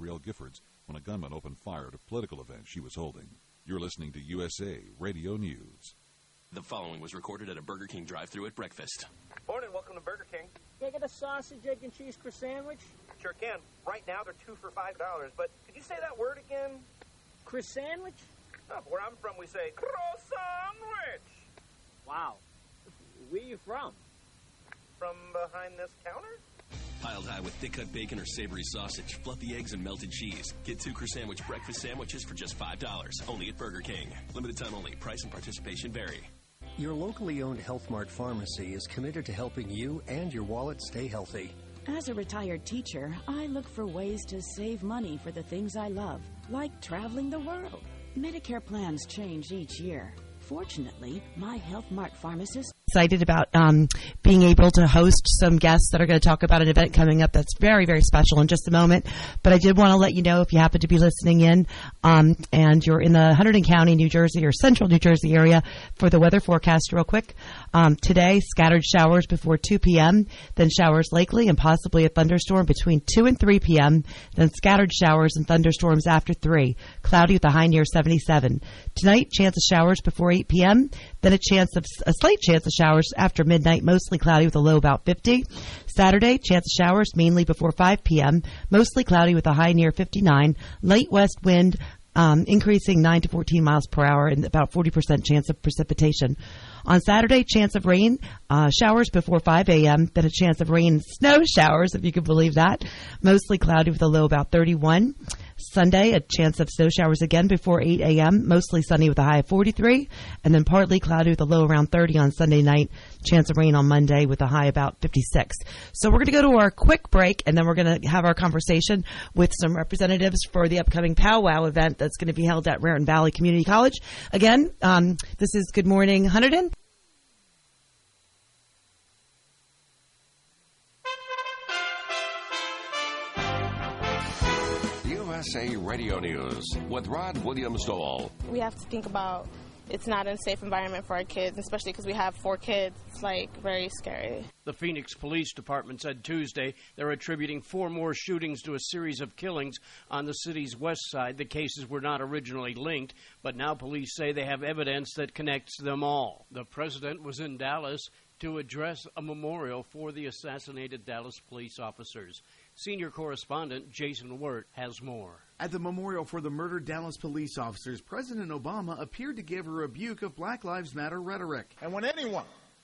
Gabrielle Giffords when a gunman opened fire at a political event she was holding. You're listening to USA Radio News. The following was recorded at a Burger King drive-thru at breakfast. Morning, welcome to Burger King. Can I get a sausage, egg, and cheese croissant sandwich? Sure can. Right now they're 2 for $5, but could you say that word again? Croissant sandwich? Oh, where I'm from, we say croissant-wich. Wow. Where you from? From behind this counter? Piled high with thick-cut bacon or savory sausage, fluffy eggs, and melted cheese. Get 2 croissant-wich breakfast sandwiches for just $5. Only at Burger King. Limited time only. Price and participation vary. Your locally owned Health Mart pharmacy is committed to helping you and your wallet stay healthy. As a retired teacher, I look for ways to save money for the things I love, like traveling the world. Medicare plans change each year. Fortunately, my Health Mart pharmacist... Excited about being able to host some guests that are going to talk about an event coming up that's very, very special in just a moment. But I did want to let you know, if you happen to be listening in and you're in the Hunterdon County, New Jersey, or central New Jersey area, for the weather forecast real quick. Today, scattered showers before 2 p.m., then showers likely and possibly a thunderstorm between 2 and 3 p.m., then scattered showers and thunderstorms after 3. Cloudy with a high near 77. Tonight, chance of showers before 8 p.m., then a slight chance of showers after midnight, mostly cloudy with a low about 50. Saturday, chance of showers mainly before 5 p.m., mostly cloudy with a high near 59. Light west wind increasing 9 to 14 miles per hour and about 40% chance of precipitation. On Saturday, chance of rain, showers before 5 a.m., then a chance of rain and snow showers, if you could believe that. Mostly cloudy with a low about 31. Sunday, a chance of snow showers again before 8 a.m., mostly sunny with a high of 43, and then partly cloudy with a low around 30 on Sunday night, chance of rain on Monday with a high about 56. So we're going to go to our quick break, and then we're going to have our conversation with some representatives for the upcoming powwow event that's going to be held at Raritan Valley Community College. Again, this is Good Morning Hunterdon. USA Radio News with Rod Williams-Dole. We have to think about it's not a safe environment for our kids, especially because we have 4 kids. It's very scary. The Phoenix Police Department said Tuesday they're attributing 4 more shootings to a series of killings on the city's west side. The cases were not originally linked, but now police say they have evidence that connects them all. The president was in Dallas to address a memorial for the assassinated Dallas police officers. Senior correspondent Jason Wirt has more. At the memorial for the murdered Dallas police officers, President Obama appeared to give a rebuke of Black Lives Matter rhetoric. And when anyone,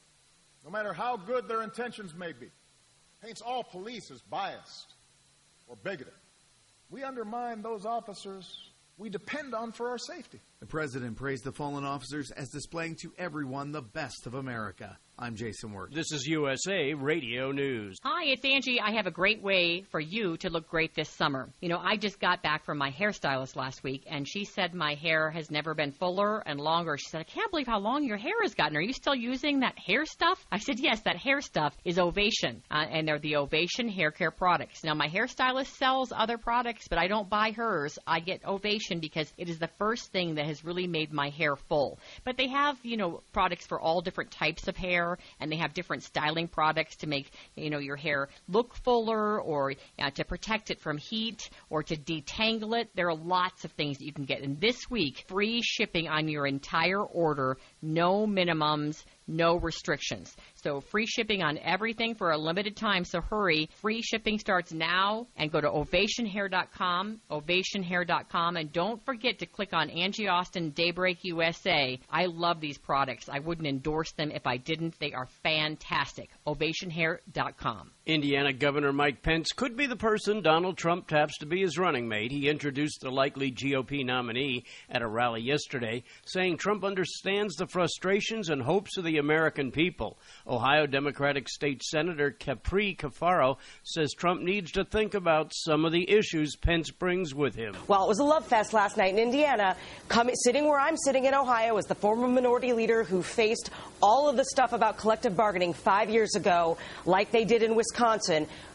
no matter how good their intentions may be, paints all police as biased or bigoted, we undermine those officers we depend on for our safety. The president praised the fallen officers as displaying to everyone the best of America. I'm Jason Wirt. This is USA Radio News. Hi, it's Angie. I have a great way for you to look great this summer. You know, I just got back from my hairstylist last week, and she said my hair has never been fuller and longer. She said, I can't believe how long your hair has gotten. Are you still using that hair stuff? I said, yes, that hair stuff is Ovation, and they're the Ovation hair care products. Now, my hairstylist sells other products, but I don't buy hers. I get Ovation because it is the first thing that has really made my hair full. But they have, products for all different types of hair, and they have different styling products to make, your hair look fuller or to protect it from heat or to detangle it. There are lots of things that you can get. And this week, free shipping on your entire order, no minimums, no restrictions. So free shipping on everything for a limited time, so hurry. Free shipping starts now, and go to ovationhair.com, ovationhair.com, and don't forget to click on Angie Austin Daybreak USA. I love these products. I wouldn't endorse them if I didn't. They are fantastic. ovationhair.com. Indiana Governor Mike Pence could be the person Donald Trump taps to be his running mate. He introduced the likely GOP nominee at a rally yesterday, saying Trump understands the frustrations and hopes of the American people. Ohio Democratic State Senator Capri Cafaro says Trump needs to think about some of the issues Pence brings with him. Well, it was a love fest last night in Indiana. Sitting where I'm sitting in Ohio is the former minority leader who faced all of the stuff about collective bargaining 5 years ago, like they did in Wisconsin.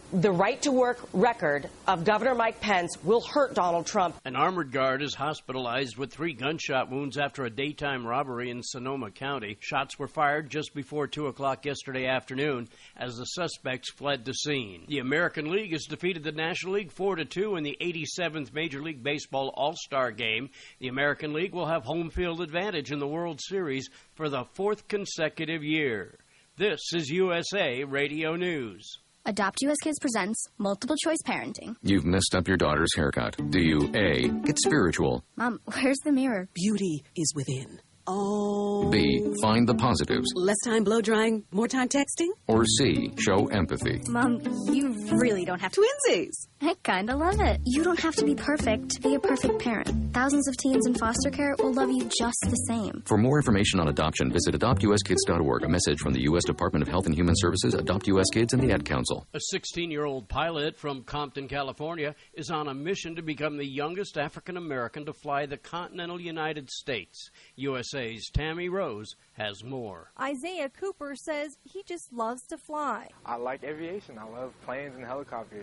the right-to-work record of Governor Mike Pence will hurt Donald Trump. An armored guard is hospitalized with 3 gunshot wounds after a daytime robbery in Sonoma County. Shots were fired just before 2 o'clock yesterday afternoon as the suspects fled the scene. The American League has defeated the National League 4-2 in the 87th Major League Baseball All-Star Game. The American League will have home field advantage in the World Series for the 4th consecutive year. This is USA Radio News. Adopt US Kids presents Multiple Choice Parenting. You've messed up your daughter's haircut. Do you A, get spiritual? Mom, where's the mirror? Beauty is within. Oh. B, find the positives. Less time blow drying, more time texting? Or C, show empathy. Mom, you really don't have to. Twinsies! I kinda love it. You don't have to be perfect to be a perfect parent. Thousands of teens in foster care will love you just the same. For more information on adoption, visit adoptuskids.org. A message from the U.S. Department of Health and Human Services, Adopt U.S. Kids, and the Ad Council. A 16-year-old pilot from Compton, California, is on a mission to become the youngest African-American to fly the continental United States. USA's Tammy Rose has more. Isaiah Cooper says he just loves to fly. I like aviation. I love planes and helicopters.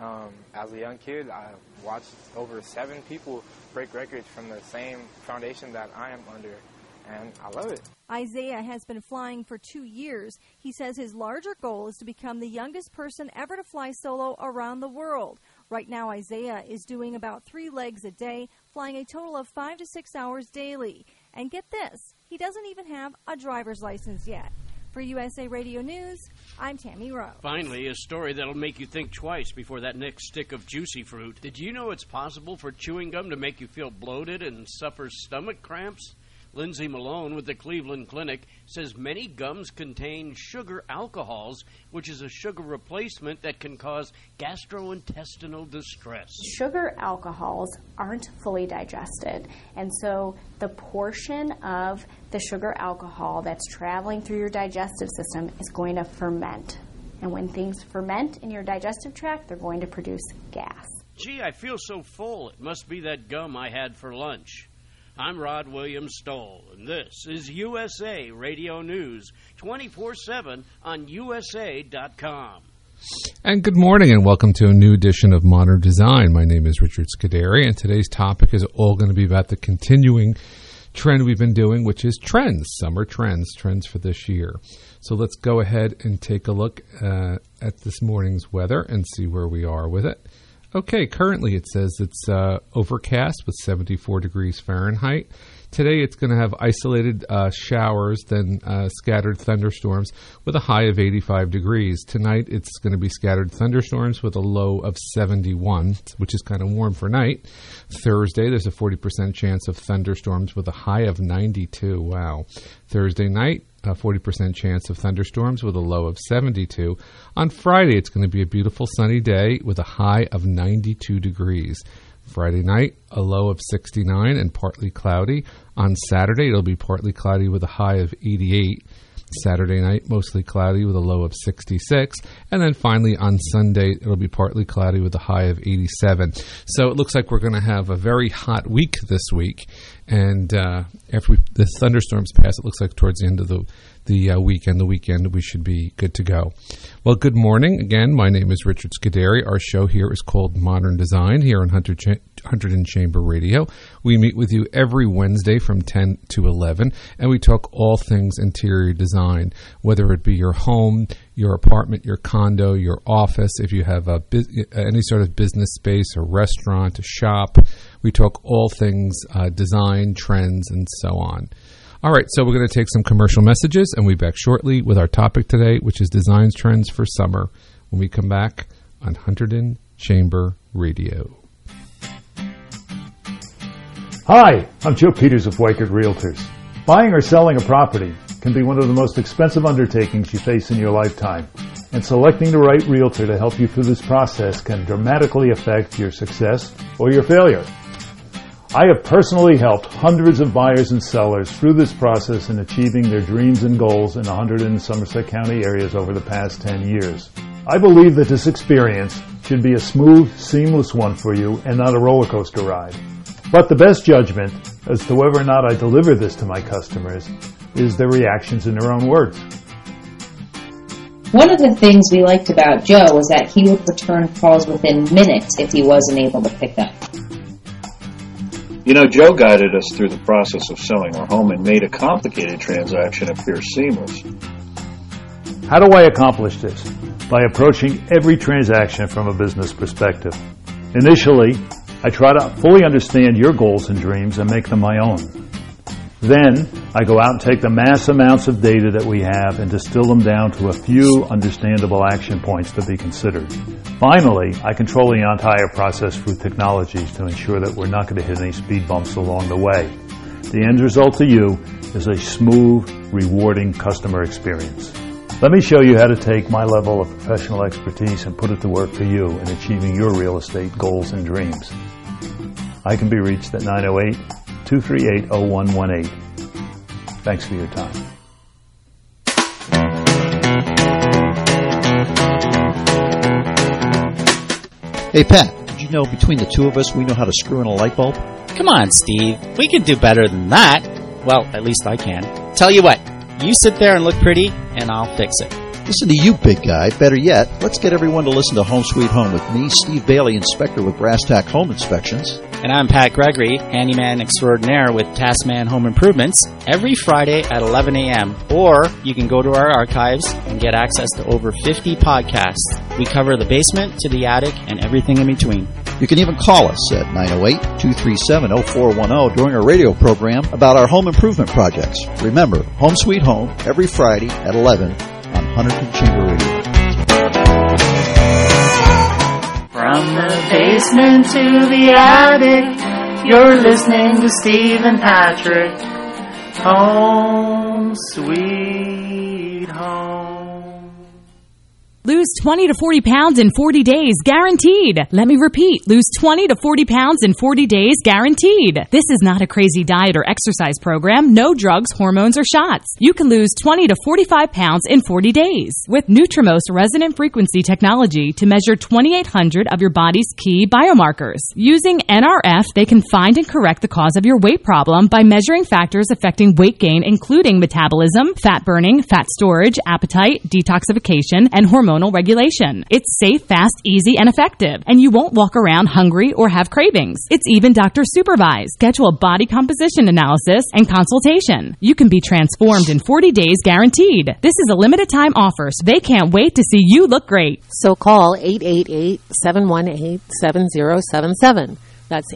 As a young kid, I watched over 7 people break records from the same foundation that I am under, and I love it. Isaiah has been flying for 2 years. He says his larger goal is to become the youngest person ever to fly solo around the world. Right now, Isaiah is doing about 3 legs a day, flying a total of 5 to 6 hours daily. And get this, he doesn't even have a driver's license yet. For USA Radio News, I'm Tammy Rowe. Finally, a story that'll make you think twice before that next stick of juicy fruit. Did you know it's possible for chewing gum to make you feel bloated and suffer stomach cramps? Lindsay Malone with the Cleveland Clinic says many gums contain sugar alcohols, which is a sugar replacement that can cause gastrointestinal distress. Sugar alcohols aren't fully digested, and so the portion of the sugar alcohol that's traveling through your digestive system is going to ferment. And when things ferment in your digestive tract, they're going to produce gas. Gee, I feel so full. It must be that gum I had for lunch. I'm Rod Williams Stoll, and this is USA Radio News, 24/7 on USA.com. And good morning, and welcome to a new edition of Modern Design. My name is Richard Scuderi, and today's topic is all going to be about the continuing trend we've been doing, which is trends, summer trends for this year. So let's go ahead and take a look at this morning's weather and see where we are with it. Okay, currently it says it's overcast with 74 degrees Fahrenheit. Today it's going to have isolated showers, then scattered thunderstorms with a high of 85 degrees. Tonight it's going to be scattered thunderstorms with a low of 71, which is kind of warm for night. Thursday there's a 40% chance of thunderstorms with a high of 92. Wow. Thursday night, a 40% chance of thunderstorms with a low of 72. On Friday, it's going to be a beautiful sunny day with a high of 92 degrees. Friday night, a low of 69 and partly cloudy. On Saturday, it'll be partly cloudy with a high of 88. Saturday night, mostly cloudy with a low of 66. And then finally on Sunday, it'll be partly cloudy with a high of 87. So it looks like we're going to have a very hot week this week. And after the thunderstorms pass, it looks like towards the end of the weekend, we should be good to go. Well, good morning. Again, my name is Richard Scuderi. Our show here is called Modern Design here on Hunterdon Chamber Radio. We meet with you every Wednesday from 10 to 11, and we talk all things interior design, whether it be your home, your apartment, your condo, your office, if you have any sort of business space, a restaurant, a shop. We talk all things design, trends, and so on. All right, so we're going to take some commercial messages, and we'll be back shortly with our topic today, which is design trends for summer, when we come back on Hunterdon Chamber Radio. Hi, I'm Joe Peters of Weichert Realtors. Buying or selling a property can be one of the most expensive undertakings you face in your lifetime, and selecting the right realtor to help you through this process can dramatically affect your success or your failure. I have personally helped hundreds of buyers and sellers through this process in achieving their dreams and goals in the Hunterdon and Somerset County areas over the past 10 years. I believe that this experience should be a smooth, seamless one for you and not a roller coaster ride. But the best judgment as to whether or not I deliver this to my customers is their reactions in their own words. One of the things we liked about Joe was that he would return calls within minutes if he wasn't able to pick up. You know, Joe guided us through the process of selling our home and made a complicated transaction appear seamless. How do I accomplish this? By approaching every transaction from a business perspective. Initially, I try to fully understand your goals and dreams and make them my own. Then, I go out and take the mass amounts of data that we have and distill them down to a few understandable action points to be considered. Finally, I control the entire process through technologies to ensure that we're not going to hit any speed bumps along the way. The end result to you is a smooth, rewarding customer experience. Let me show you how to take my level of professional expertise and put it to work for you in achieving your real estate goals and dreams. I can be reached at 908-238-0118. Thanks for your time. Hey, Pat, did you know between the two of us we know how to screw in a light bulb? Come on, Steve. We can do better than that. Well, at least I can. Tell you what, you sit there and look pretty, and I'll fix it. Listen to you, big guy. Better yet, let's get everyone to listen to Home Sweet Home with me, Steve Bailey, inspector with Brass Tack Home Inspections. And I'm Pat Gregory, handyman extraordinaire with Taskman Home Improvements, every Friday at 11 a.m. Or you can go to our archives and get access to over 50 podcasts. We cover the basement to the attic and everything in between. You can even call us at 908-237-0410 during our radio program about our home improvement projects. Remember, Home Sweet Home, every Friday at 11 on Huntington Chamber Radio. From the basement to the attic, you're listening to Steve and Patrick. Home Sweet Home. Lose 20 to 40 pounds in 40 days, guaranteed. Let me repeat, lose 20 to 40 pounds in 40 days, guaranteed. This is not a crazy diet or exercise program. No drugs, hormones, or shots. You can lose 20 to 45 pounds in 40 days. With Nutrimost resonant frequency technology to measure 2,800 of your body's key biomarkers. Using NRF, they can find and correct the cause of your weight problem by measuring factors affecting weight gain, including metabolism, fat burning, fat storage, appetite, detoxification, and hormonal regulation. It's safe, fast, easy, and effective, and you won't walk around hungry or have cravings. It's even doctor supervised. Schedule a body composition analysis and consultation. You can be transformed in 40 days guaranteed. This is a limited time offer, so they can't wait to see you look great. So call 888-718-7077. That's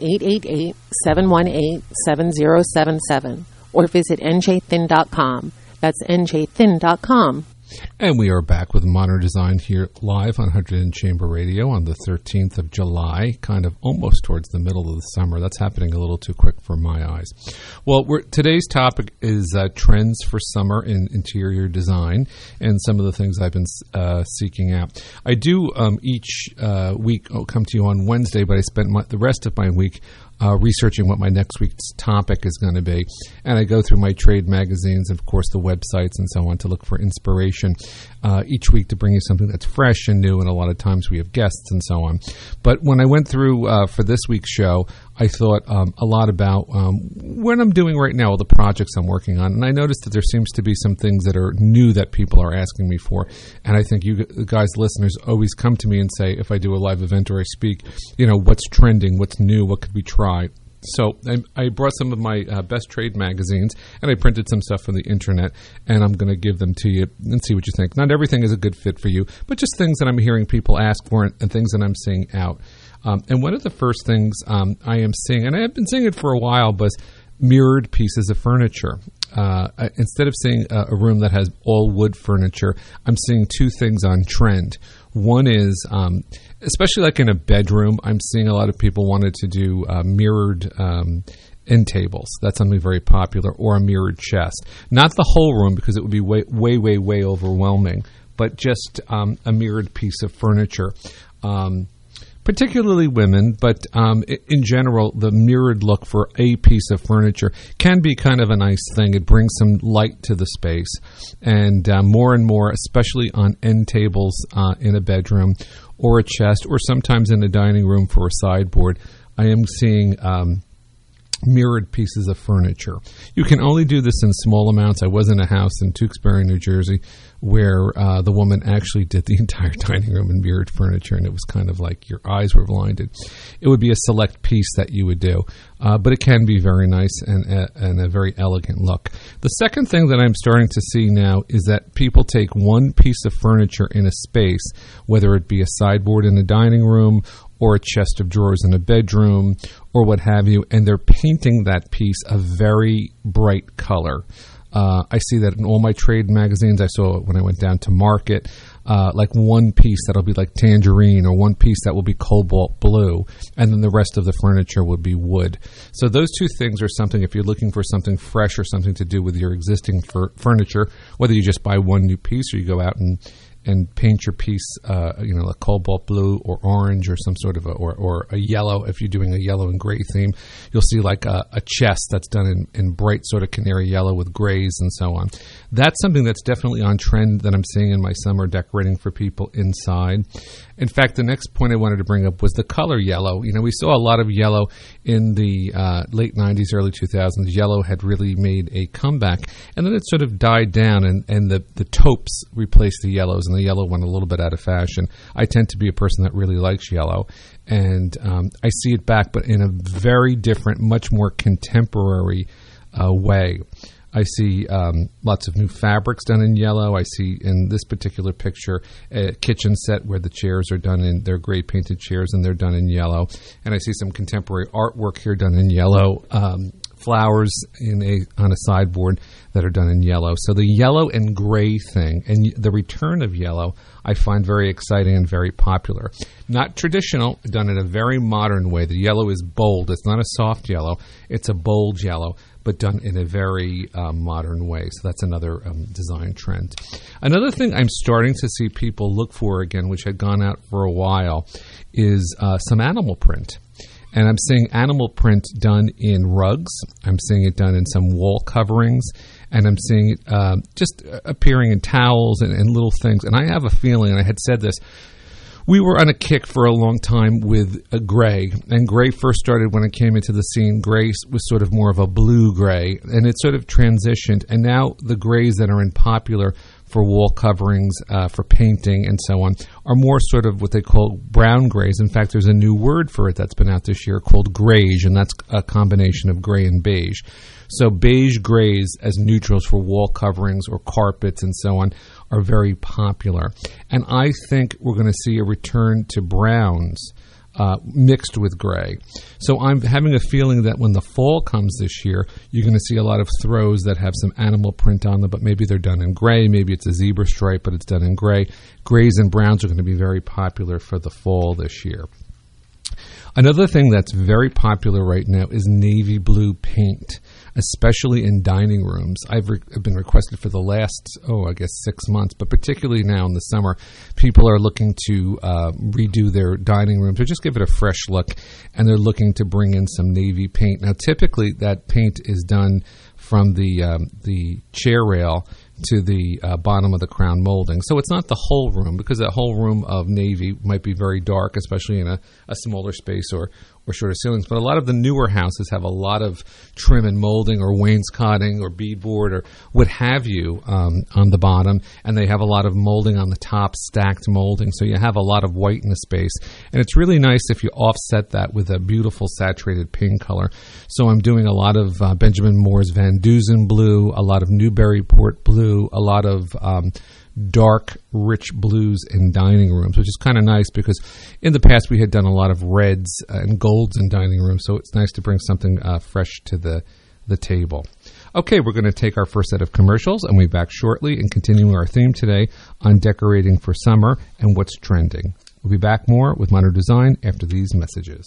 888-718-7077. Or visit njthin.com. That's njthin.com. And we are back with Modern Design here live on Huntington Chamber Radio on the 13th of July, kind of almost towards the middle of the summer. That's happening a little too quick for my eyes. Well, today's topic is trends for summer in interior design and some of the things I've been seeking out. I do each week come to you on Wednesday, but I spent the rest of my week researching what my next week's topic is going to be. And I go through my trade magazines and, of course, the websites and so on to look for inspiration each week to bring you something that's fresh and new. And a lot of times we have guests and so on. But when I went through for this week's show, I thought a lot about what I'm doing right now, all the projects I'm working on. And I noticed that there seems to be some things that are new that people are asking me for. And I think you guys, listeners, always come to me and say, if I do a live event or I speak, what's trending, what's new, what could we try? So I brought some of my best trade magazines, and I printed some stuff from the internet, and I'm going to give them to you and see what you think. Not everything is a good fit for you, but just things that I'm hearing people ask for and things that I'm seeing out. And one of the first things I am seeing, and I have been seeing it for a while, was mirrored pieces of furniture. Instead of seeing a room that has all wood furniture, I'm seeing two things on trend. One is, especially like in a bedroom, I'm seeing a lot of people wanted to do mirrored end tables. That's something very popular, or a mirrored chest. Not the whole room, because it would be way overwhelming, but just a mirrored piece of furniture. Particularly women, but in general, the mirrored look for a piece of furniture can be kind of a nice thing. It brings some light to the space, and more, especially on end tables in a bedroom or a chest, or sometimes in a dining room for a sideboard, I am seeing mirrored pieces of furniture. You can only do this in small amounts. I was in a house in Tewksbury, New Jersey, where the woman actually did the entire dining room in mirrored furniture, and it was kind of like your eyes were blinded. It would be a select piece that you would do, but it can be very nice and a very elegant look. The second thing that I'm starting to see now is that people take one piece of furniture in a space, whether it be a sideboard in a dining room or a chest of drawers in a bedroom or what have you, and they're painting that piece a very bright color. I see that in all my trade magazines. I saw it when I went down to market, like one piece that'll be like tangerine or one piece that will be cobalt blue, and then the rest of the furniture would be wood. So those two things are something, if you're looking for something fresh or something to do with your existing furniture, whether you just buy one new piece or you go out and paint your piece, a cobalt blue or orange or some sort of or a yellow. If you're doing a yellow and gray theme, you'll see like a chest that's done in bright sort of canary yellow with grays and so on. That's something that's definitely on trend that I'm seeing in my summer decorating for people inside. In fact, the next point I wanted to bring up was the color yellow. We saw a lot of yellow in the late 90s, early 2000s. Yellow had really made a comeback, and then it sort of died down, and the taupes replaced the yellows, and the yellow went a little bit out of fashion. I tend to be a person that really likes yellow, and I see it back, but in a very different, much more contemporary way. I see lots of new fabrics done in yellow. I see in this particular picture a kitchen set where the chairs are done in, they're gray painted chairs and they're done in yellow. And I see some contemporary artwork here done in yellow, flowers on a sideboard that are done in yellow. So the yellow and gray thing and the return of yellow I find very exciting and very popular. Not traditional, done in a very modern way. The yellow is bold. It's not a soft yellow. It's a bold yellow, but done in a very modern way. So that's another design trend. Another thing I'm starting to see people look for again, which had gone out for a while, is some animal print. And I'm seeing animal print done in rugs. I'm seeing it done in some wall coverings. And I'm seeing it just appearing in towels and little things. And I have a feeling, and I had said this, we were on a kick for a long time with gray, and gray first started when it came into the scene. Gray was sort of more of a blue-gray, and it sort of transitioned, and now the grays that are in popular for wall coverings, for painting, and so on, are more sort of what they call brown grays. In fact, there's a new word for it that's been out this year called greige, and that's a combination of gray and beige. So beige grays as neutrals for wall coverings or carpets and so on are very popular. And I think we're going to see a return to browns mixed with gray. So I'm having a feeling that when the fall comes this year, you're going to see a lot of throws that have some animal print on them, but maybe they're done in gray. Maybe it's a zebra stripe, but it's done in gray. Grays and browns are going to be very popular for the fall this year. Another thing that's very popular right now is navy blue paint, especially in dining rooms. I've been requested for the last, 6 months, but particularly now in the summer, people are looking to redo their dining rooms or just give it a fresh look, and they're looking to bring in some navy paint. Now, typically that paint is done from the chair rail to the bottom of the crown molding. So it's not the whole room, because that whole room of navy might be very dark, especially in a smaller space or shorter ceilings. But a lot of the newer houses have a lot of trim and molding or wainscoting or beadboard or what have you on the bottom, and they have a lot of molding on the top, stacked molding. So you have a lot of white in the space. And it's really nice if you offset that with a beautiful saturated pink color. So I'm doing a lot of Benjamin Moore's Van Dusen blue, a lot of Newburyport blue, a lot of dark, rich blues in dining rooms, which is kind of nice because in the past we had done a lot of reds and golds in dining rooms, so it's nice to bring something fresh to the table. Okay, we're going to take our first set of commercials, and we'll be back shortly and continuing our theme today on decorating for summer and what's trending. We'll be back more with Modern Design after these messages.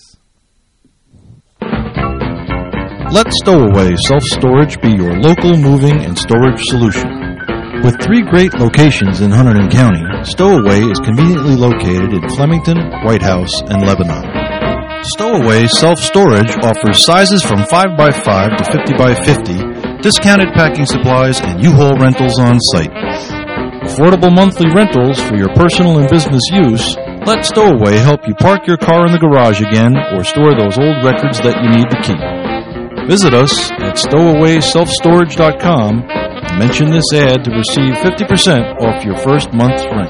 Let Stowaway Self-Storage be your local moving and storage solution. With 3 great locations in Hunterdon County, Stowaway is conveniently located in Flemington, White House, and Lebanon. Stowaway Self-Storage offers sizes from 5x5 to 50x50, discounted packing supplies, and U-Haul rentals on site. Affordable monthly rentals for your personal and business use. Let Stowaway help you park your car in the garage again or store those old records that you need to keep. Visit us at stowawayselfstorage.com and mention this ad to receive 50% off your first month's rent.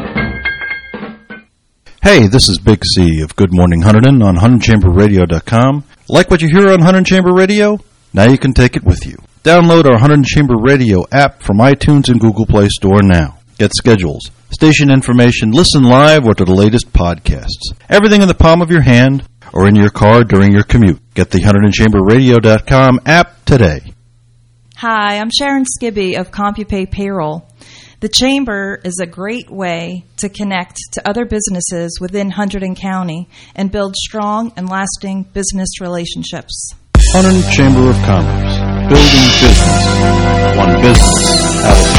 Hey, this is Big C of Good Morning Hunterdon on HunterdonChamberRadio.com. Like what you hear on Hunterdon Chamber Radio? Now you can take it with you. Download our Hunterdon Chamber Radio app from iTunes and Google Play Store now. Get schedules, station information, listen live, or to the latest podcasts. Everything in the palm of your hand or in your car during your commute. Get the HunterdonChamberRadio.com app today. Hi, I'm Sharon Skibby of CompuPay Payroll. The Chamber is a great way to connect to other businesses within Hunterdon County and build strong and lasting business relationships. Hunterdon Chamber of Commerce, building business, one business at a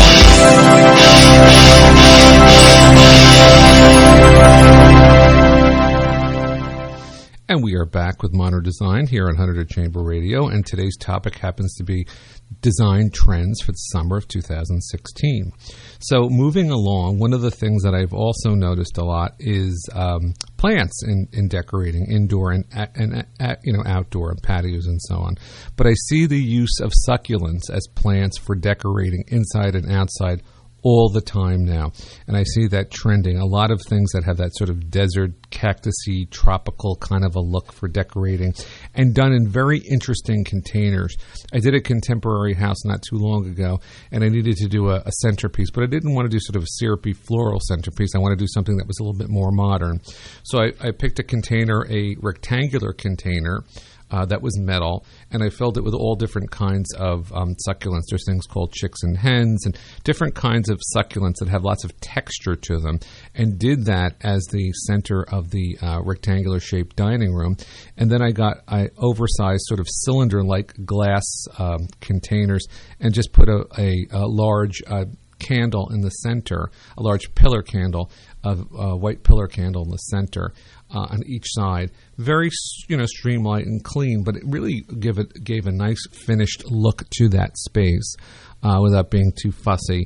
time. And we are back with Modern Design here on Hunterdon Chamber Radio, and today's topic happens to be design trends for the summer of 2016. So moving along, one of the things that I've also noticed a lot is plants in decorating, indoor and outdoor, and patios and so on. But I see the use of succulents as plants for decorating inside and outside all the time now. And I see that trending. A lot of things that have that sort of desert, cactusy, tropical kind of a look for decorating, and done in very interesting containers. I did a contemporary house not too long ago, and I needed to do a centerpiece, but I didn't want to do sort of a syrupy floral centerpiece. I want to do something that was a little bit more modern. So I picked a container, a rectangular container, that was metal, and I filled it with all different kinds of succulents. There's things called chicks and hens and different kinds of succulents that have lots of texture to them, and did that as the center of the rectangular-shaped dining room. And then I got oversized sort of cylinder-like glass containers and just put a large candle in the center, a large pillar candle, a white pillar candle in the center on each side. Very, streamlined and clean, but it really gave a nice finished look to that space without being too fussy.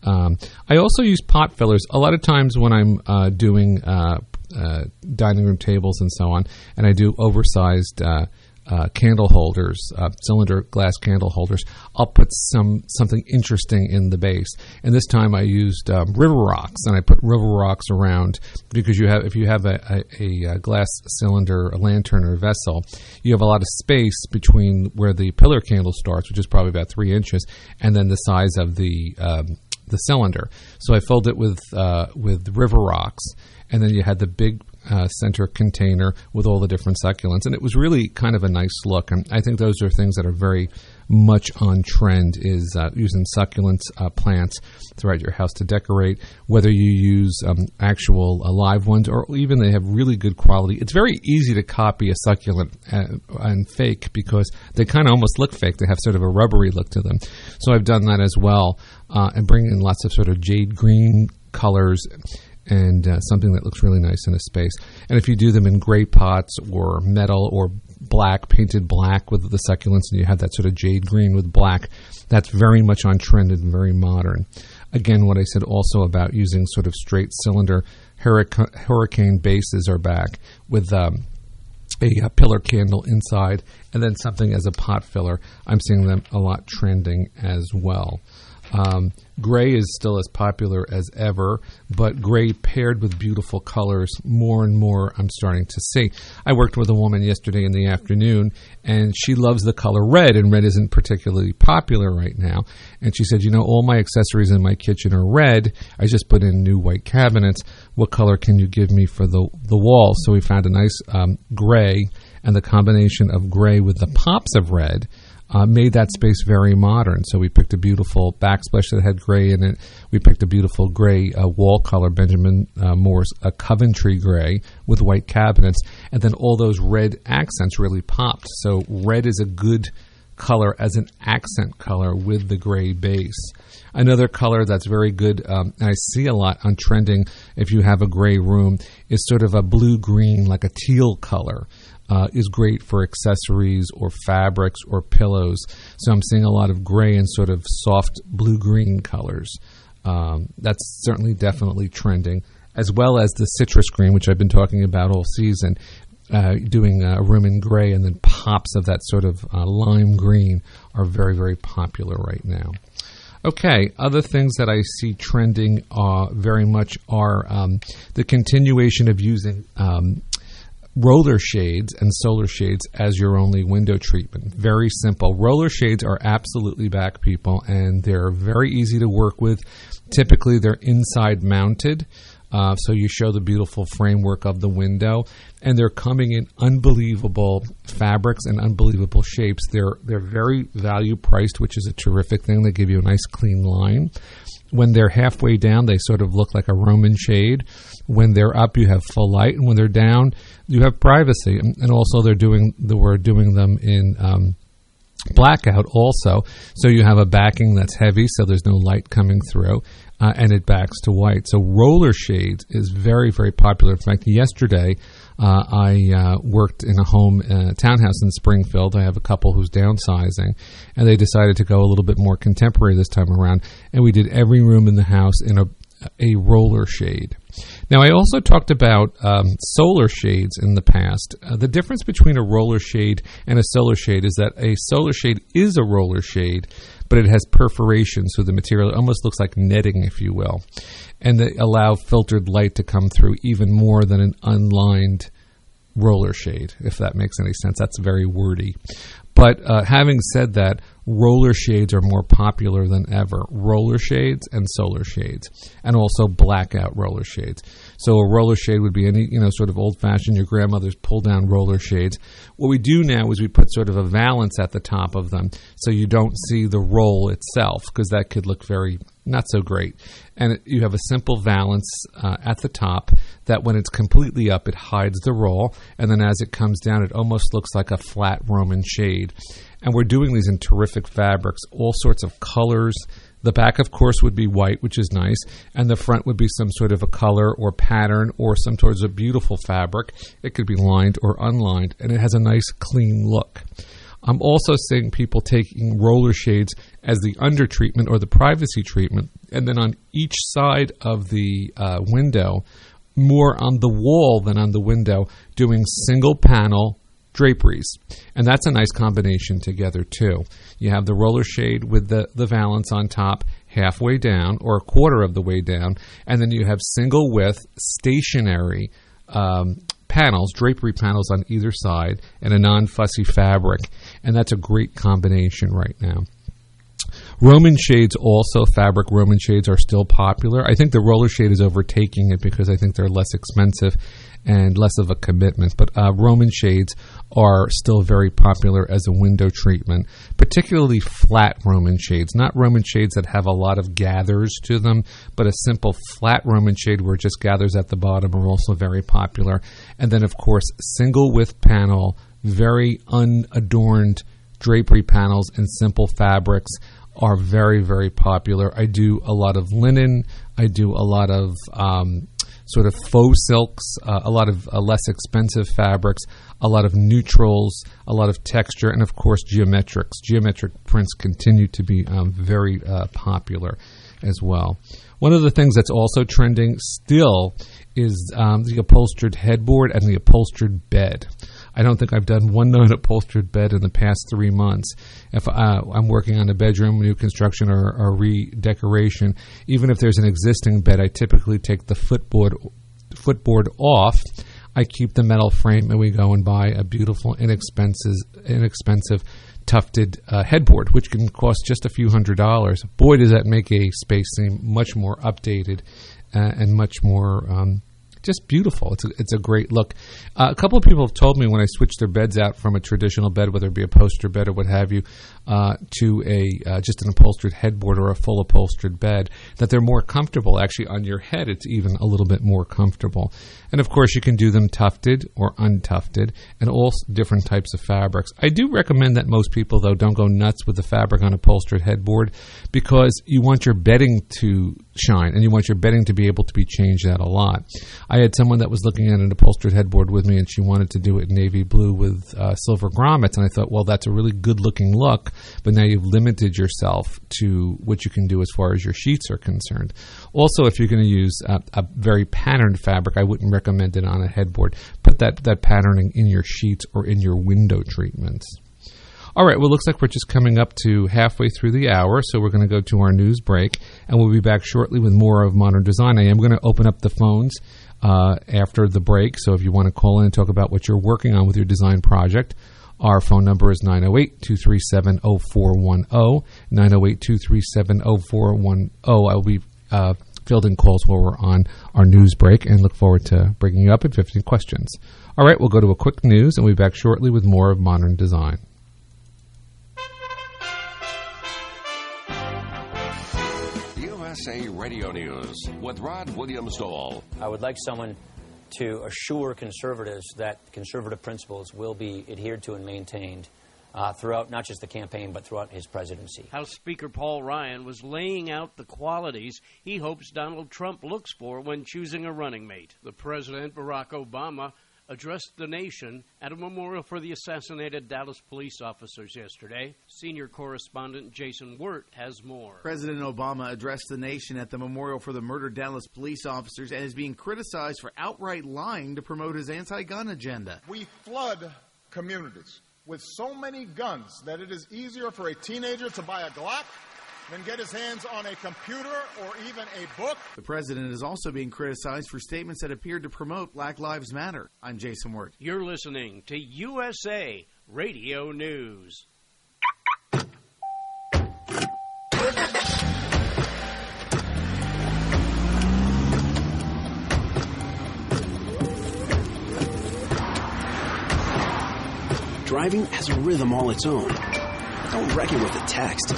I also use pot fillers. A lot of times when I'm doing dining room tables and so on, and I do oversized candle holders, cylinder glass candle holders, I'll put something interesting in the base. And this time I used river rocks, and I put river rocks around, because if you have a glass cylinder, a lantern, or a vessel, you have a lot of space between where the pillar candle starts, which is probably about 3 inches, and then the size of the cylinder. So I filled it with river rocks, and then you had the big center container with all the different succulents, and it was really kind of a nice look. And I think those are things that are very much on trend, is using succulents, plants throughout your house to decorate, whether you use actual live ones, or even they have really good quality. It's very easy to copy a succulent and fake, because they kind of almost look fake. They have sort of a rubbery look to them. So I've done that as well, and bring in lots of sort of jade green colors, and something that looks really nice in a space. And if you do them in gray pots or metal or black, painted black with the succulents, and you have that sort of jade green with black, that's very much on trend and very modern. Again, what I said also about using sort of straight cylinder hurricane bases are back, with a pillar candle inside, and then something as a pot filler. I'm seeing them a lot trending as well. Gray is still as popular as ever, but gray paired with beautiful colors, more and more I'm starting to see. I worked with a woman yesterday in the afternoon, and she loves the color red, and red isn't particularly popular right now. And she said, all my accessories in my kitchen are red. I just put in new white cabinets. What color can you give me for the wall? So we found a nice gray, and the combination of gray with the pops of red made that space very modern. So we picked a beautiful backsplash that had gray in it. We picked a beautiful gray wall color, Benjamin Moore's a Coventry gray with white cabinets, and then all those red accents really popped. So red is a good color as an accent color with the gray base. Another color that's very good, and I see a lot on trending if you have a gray room, is sort of a blue-green, like a teal color. Is great for accessories or fabrics or pillows. So I'm seeing a lot of gray and sort of soft blue-green colors. That's certainly definitely trending, as well as the citrus green, which I've been talking about all season, doing a room in gray and then pops of that sort of lime green are very, very popular right now. Okay, other things that I see trending very much are the continuation of using roller shades and solar shades as your only window treatment. Very simple. Roller shades are absolutely back, people, and they're very easy to work with. Typically, they're inside mounted, so you show the beautiful framework of the window, and they're coming in unbelievable fabrics and unbelievable shapes. They're very value priced, which is a terrific thing. They give you a nice clean line. When they're halfway down, they sort of look like a Roman shade. When they're up, you have full light, and when they're down, you have privacy. And also, we're doing them in blackout also, so you have a backing that's heavy, so there's no light coming through, and it backs to white. So roller shades is very, very popular. In fact, yesterday I worked in a home townhouse in Springfield. I have a couple who's downsizing, and they decided to go a little bit more contemporary this time around, and we did every room in the house in a roller shade. Now, I also talked about solar shades in the past. The difference between a roller shade and a solar shade is that a solar shade is a roller shade, but it has perforations, so the material almost looks like netting, if you will, and they allow filtered light to come through even more than an unlined roller shade, if that makes any sense. That's very wordy. But having said that, roller shades are more popular than ever. Roller shades and solar shades, and also blackout roller shades. So a roller shade would be any, sort of old-fashioned, your grandmother's pull-down roller shades. What we do now is we put sort of a valance at the top of them, so you don't see the roll itself, because that could look very not so great. And you have a simple valance at the top that when it's completely up, it hides the roll, and then as it comes down, it almost looks like a flat Roman shade. And we're doing these in terrific fabrics, all sorts of colors. The back, of course, would be white, which is nice, and the front would be some sort of a color or pattern or some sort of a beautiful fabric. It could be lined or unlined, and it has a nice, clean look. I'm also seeing people taking roller shades as the under treatment or the privacy treatment, and then on each side of the window, more on the wall than on the window, doing single panel draperies. And that's a nice combination together too. You have the roller shade with the valance on top halfway down or a quarter of the way down, and then you have single width stationary panels, drapery panels on either side, and a non-fussy fabric. And that's a great combination right now. Roman shades also, fabric Roman shades are still popular. I think the roller shade is overtaking it because I think they're less expensive and less of a commitment. But Roman shades are still very popular as a window treatment, particularly flat Roman shades. Not Roman shades that have a lot of gathers to them, but a simple flat Roman shade where it just gathers at the bottom are also very popular. And then, of course, single width panel, very unadorned drapery panels and simple fabrics are very, very popular. I do a lot of linen. I do a lot of sort of faux silks, a lot of less expensive fabrics, a lot of neutrals, a lot of texture, and of course geometrics. Geometric prints continue to be very popular as well. One of the things that's also trending still is the upholstered headboard and the upholstered bed. I don't think I've done one non-upholstered bed in the past 3 months. If I'm working on a bedroom, new construction, or redecoration, even if there's an existing bed, I typically take the footboard off. I keep the metal frame, and we go and buy a beautiful, inexpensive tufted headboard, which can cost just a few $100s. Boy, does that make a space seem much more updated and much more just beautiful. It's a great look. A couple of people have told me when I switch their beds out from a traditional bed, whether it be a poster bed or what have you, to a just an upholstered headboard or a full upholstered bed, that they're more comfortable. Actually, on your head, it's even a little bit more comfortable. And of course, you can do them tufted or untufted, and all different types of fabrics. I do recommend that most people, though, don't go nuts with the fabric on upholstered headboard, because you want your bedding to shine, and you want your bedding to be able to be changed out a lot. I had someone that was looking at an upholstered headboard with me, and she wanted to do it in navy blue with silver grommets. And I thought, well, that's a really good-looking look, but now you've limited yourself to what you can do as far as your sheets are concerned. Also, if you're going to use a very patterned fabric, I wouldn't recommend it on a headboard. Put that patterning in your sheets or in your window treatments. All right, well, it looks like we're just coming up to halfway through the hour, so we're going to go to our news break, and we'll be back shortly with more of Modern Design. I am going to open up the phones after the break, so if you want to call in and talk about what you're working on with your design project, our phone number is 908-237-0410, 908-237-0410. I'll be fielding calls while we're on our news break and look forward to bringing you up if you have any questions. All right, we'll go to a quick news, and we'll be back shortly with more of Modern Design. USA Radio News with Rod Williams-Dole. I would like someone to assure conservatives that conservative principles will be adhered to and maintained throughout not just the campaign, but throughout his presidency. House Speaker Paul Ryan was laying out the qualities he hopes Donald Trump looks for when choosing a running mate. The President, Barack Obama, addressed the nation at a memorial for the assassinated Dallas police officers yesterday. Senior correspondent Jason Wirt has more. President Obama addressed the nation at the memorial for the murdered Dallas police officers and is being criticized for outright lying to promote his anti-gun agenda. We flood communities with so many guns that it is easier for a teenager to buy a Glock than get his hands on a computer or even a book. The president is also being criticized for statements that appeared to promote Black Lives Matter. I'm Jason Wirt. You're listening to USA Radio News. Driving has a rhythm all its own. Don't wreck it with a text.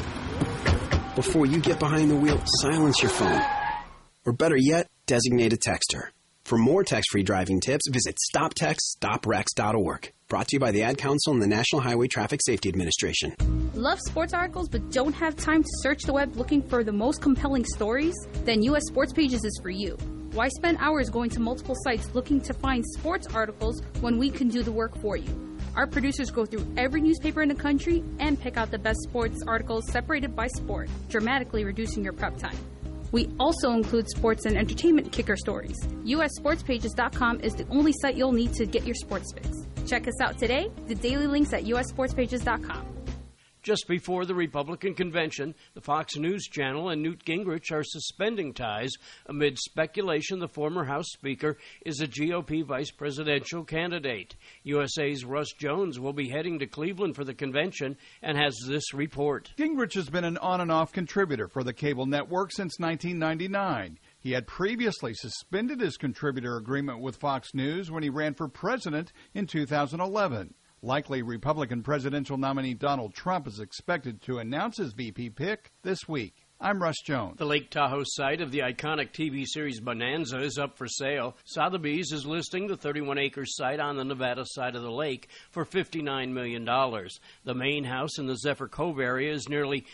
Before you get behind the wheel, silence your phone. Or better yet, designate a texter. For more text-free driving tips, visit StopTextStopWrecks.org. Brought to you by the Ad Council and the National Highway Traffic Safety Administration. Love sports articles but don't have time to search the web looking for the most compelling stories? Then US Sports Pages is for you. Why spend hours going to multiple sites looking to find sports articles when we can do the work for you? Our producers go through every newspaper in the country and pick out the best sports articles separated by sport, dramatically reducing your prep time. We also include sports and entertainment kicker stories. USSportsPages.com is the only site you'll need to get your sports fix. Check us out today, the daily links at USSportsPages.com. Just before the Republican convention, the Fox News Channel and Newt Gingrich are suspending ties amid speculation the former House Speaker is a GOP vice presidential candidate. USA's Russ Jones will be heading to Cleveland for the convention and has this report. Gingrich has been an on-and-off contributor for the cable network since 1999. He had previously suspended his contributor agreement with Fox News when he ran for president in 2011. Likely Republican presidential nominee Donald Trump is expected to announce his VP pick this week. I'm Russ Jones. The Lake Tahoe site of the iconic TV series Bonanza is up for sale. Sotheby's is listing the 31-acre site on the Nevada side of the lake for $59 million. The main house in the Zephyr Cove area is nearly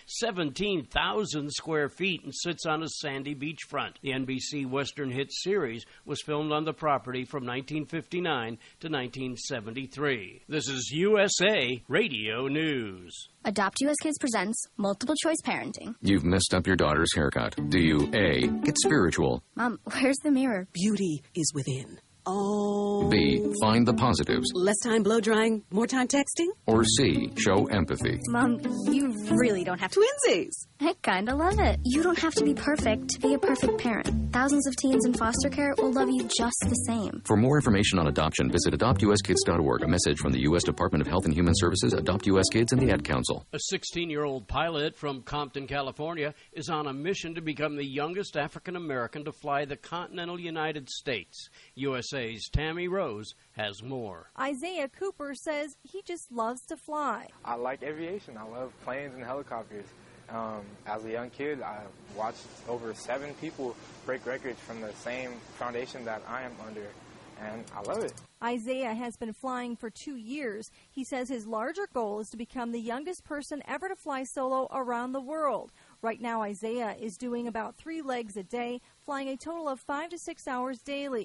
17,000 square feet and sits on a sandy beachfront. The NBC Western hit series was filmed on the property from 1959 to 1973. This is USA Radio News. Adopt US Kids presents Multiple Choice Parenting. You've messed up your daughter's haircut. Do you A, get spiritual? Mom, where's the mirror? Beauty is within. Oh. B, find the positives? Less time blow drying, more time texting? Or C, show empathy? Mom, you really don't have to. Twinsies! I kinda love it. You don't have to be perfect to be a perfect parent. Thousands of teens in foster care will love you just the same. For more information on adoption, visit AdoptUSKids.org. A message from the U.S. Department of Health and Human Services, Adopt U.S. Kids, and the Ad Council. A 16-year-old pilot from Compton, California, is on a mission to become the youngest African-American to fly the continental United States. USA's Tammy Rose has more. Isaiah Cooper says he just loves to fly. I like aviation. I love planes and helicopters. As a young kid, I watched over 7 people break records from the same foundation that I am under, and I love it. Isaiah has been flying for 2 years. He says his larger goal is to become the youngest person ever to fly solo around the world. Right now, Isaiah is doing about 3 legs a day, flying a total of 5 to 6 hours daily.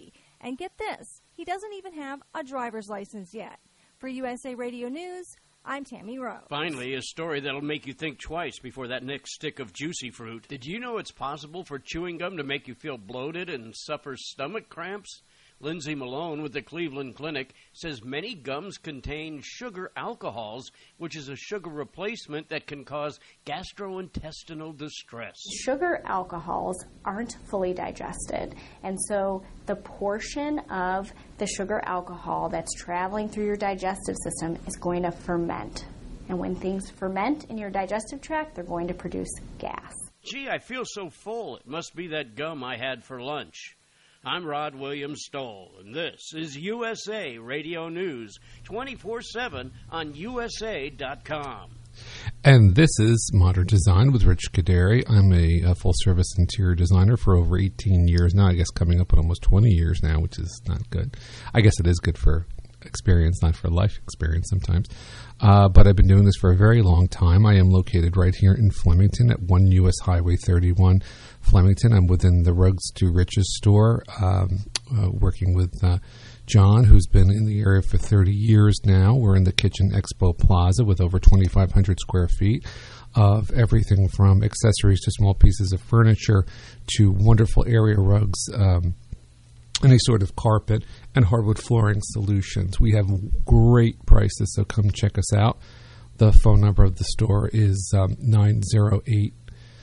And get this, he doesn't even have a driver's license yet. For USA Radio News, I'm Tammy Rowe. Finally, a story that'll make you think twice before that next stick of juicy fruit. Did you know it's possible for chewing gum to make you feel bloated and suffer stomach cramps? Lindsay Malone with the Cleveland Clinic says many gums contain sugar alcohols, which is a sugar replacement that can cause gastrointestinal distress. Sugar alcohols aren't fully digested, and so the portion of the sugar alcohol that's traveling through your digestive system is going to ferment. And when things ferment in your digestive tract, they're going to produce gas. Gee, I feel so full. It must be that gum I had for lunch. I'm Rod Williams Stoll, and this is USA Radio News, 24/7 on USA.com. And this is Modern Design with Rich Kaderi. I'm a full-service interior designer for over 18 years now. I guess coming up on almost 20 years now, which is not good. I guess it is good for experience, not for life experience sometimes. But I've been doing this for a very long time. I am located right here in Flemington at 1 U.S. Highway 31, Flemington. I'm within the Rugs to Riches store, working with John, who's been in the area for 30 years now. We're in the Kitchen Expo Plaza with over 2,500 square feet of everything from accessories to small pieces of furniture to wonderful area rugs, any sort of carpet and hardwood flooring solutions. We have great prices, so come check us out. The phone number of the store is 908-832-7050,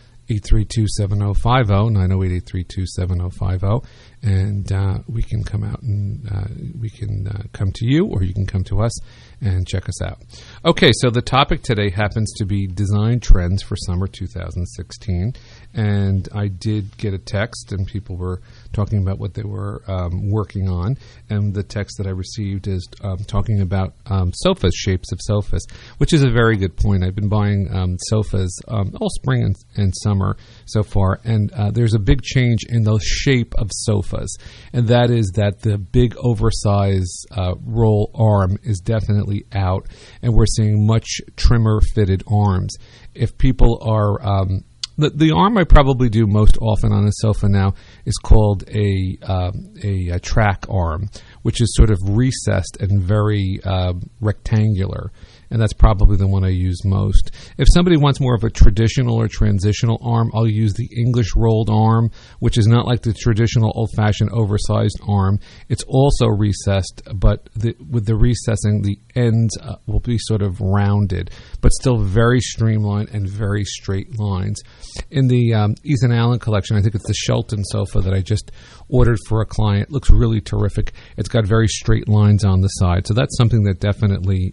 908-832-7050, and we can come out and we can come to you, or you can come to us and check us out. Okay, so the topic today happens to be design trends for summer 2016, and I did get a text, and people were talking about what they were working on, and the text that I received is talking about sofas, shapes of sofas, which is a very good point. I've been buying sofas all spring and summer so far, and there's a big change in the shape of sofas, and that is that the big oversized roll arm is definitely out, and we're seeing much trimmer fitted arms. If people are the arm I probably do most often on a sofa now is called a track arm, which is sort of recessed and very rectangular, and that's probably the one I use most. If somebody wants more of a traditional or transitional arm, I'll use the English rolled arm, which is not like the traditional old-fashioned oversized arm. It's also recessed, but with the recessing, the ends will be sort of rounded, but still very streamlined and very straight lines. In the Ethan Allen collection, I think it's the Shelton sofa that I just ordered for a client. It looks really terrific. It's got very straight lines on the side, so that's something that definitely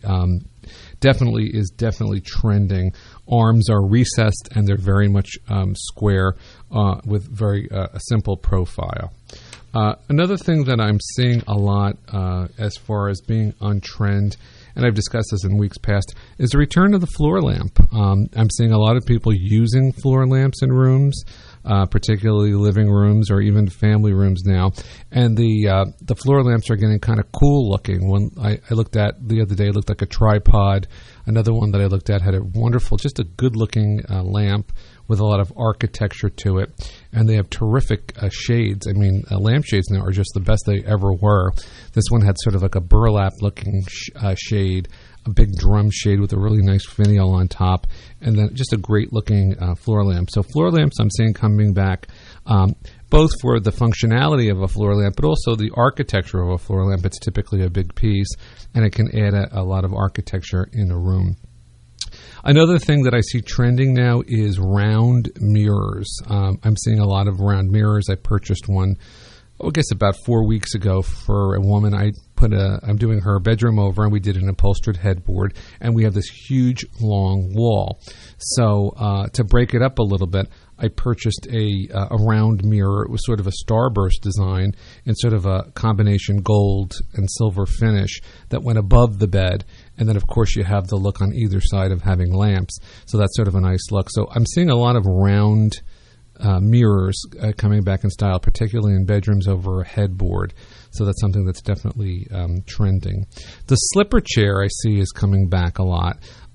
is trending. Arms are recessed, and they're very much square with very a simple profile. Another thing that I'm seeing a lot as far as being on trend, and I've discussed this in weeks past, is the return of the floor lamp. I'm seeing a lot of people using floor lamps in rooms, particularly living rooms or even family rooms now. And the floor lamps are getting kind of cool looking. One I looked at the other day looked like a tripod. Another one that I looked at had a wonderful, just a good looking lamp with a lot of architecture to it. And they have terrific shades. I mean, lampshades now are just the best they ever were. This one had sort of like a burlap looking shade, a big drum shade with a really nice finial on top, and then just a great-looking floor lamp. So floor lamps I'm seeing coming back, both for the functionality of a floor lamp, but also the architecture of a floor lamp. It's typically a big piece, and it can add a lot of architecture in a room. Another thing that I see trending now is round mirrors. I'm seeing a lot of round mirrors. I purchased one, I guess about 4 weeks ago for a woman. I'm doing her bedroom over, and we did an upholstered headboard, and we have this huge long wall. So to break it up a little bit, I purchased a round mirror. It was sort of a starburst design and sort of a combination gold and silver finish that went above the bed. And then, of course, you have the look on either side of having lamps. So that's sort of a nice look. So I'm seeing a lot of round mirrors coming back in style, particularly in bedrooms over a headboard. So that's something that's definitely trending. The slipper chair I see is coming back a lot.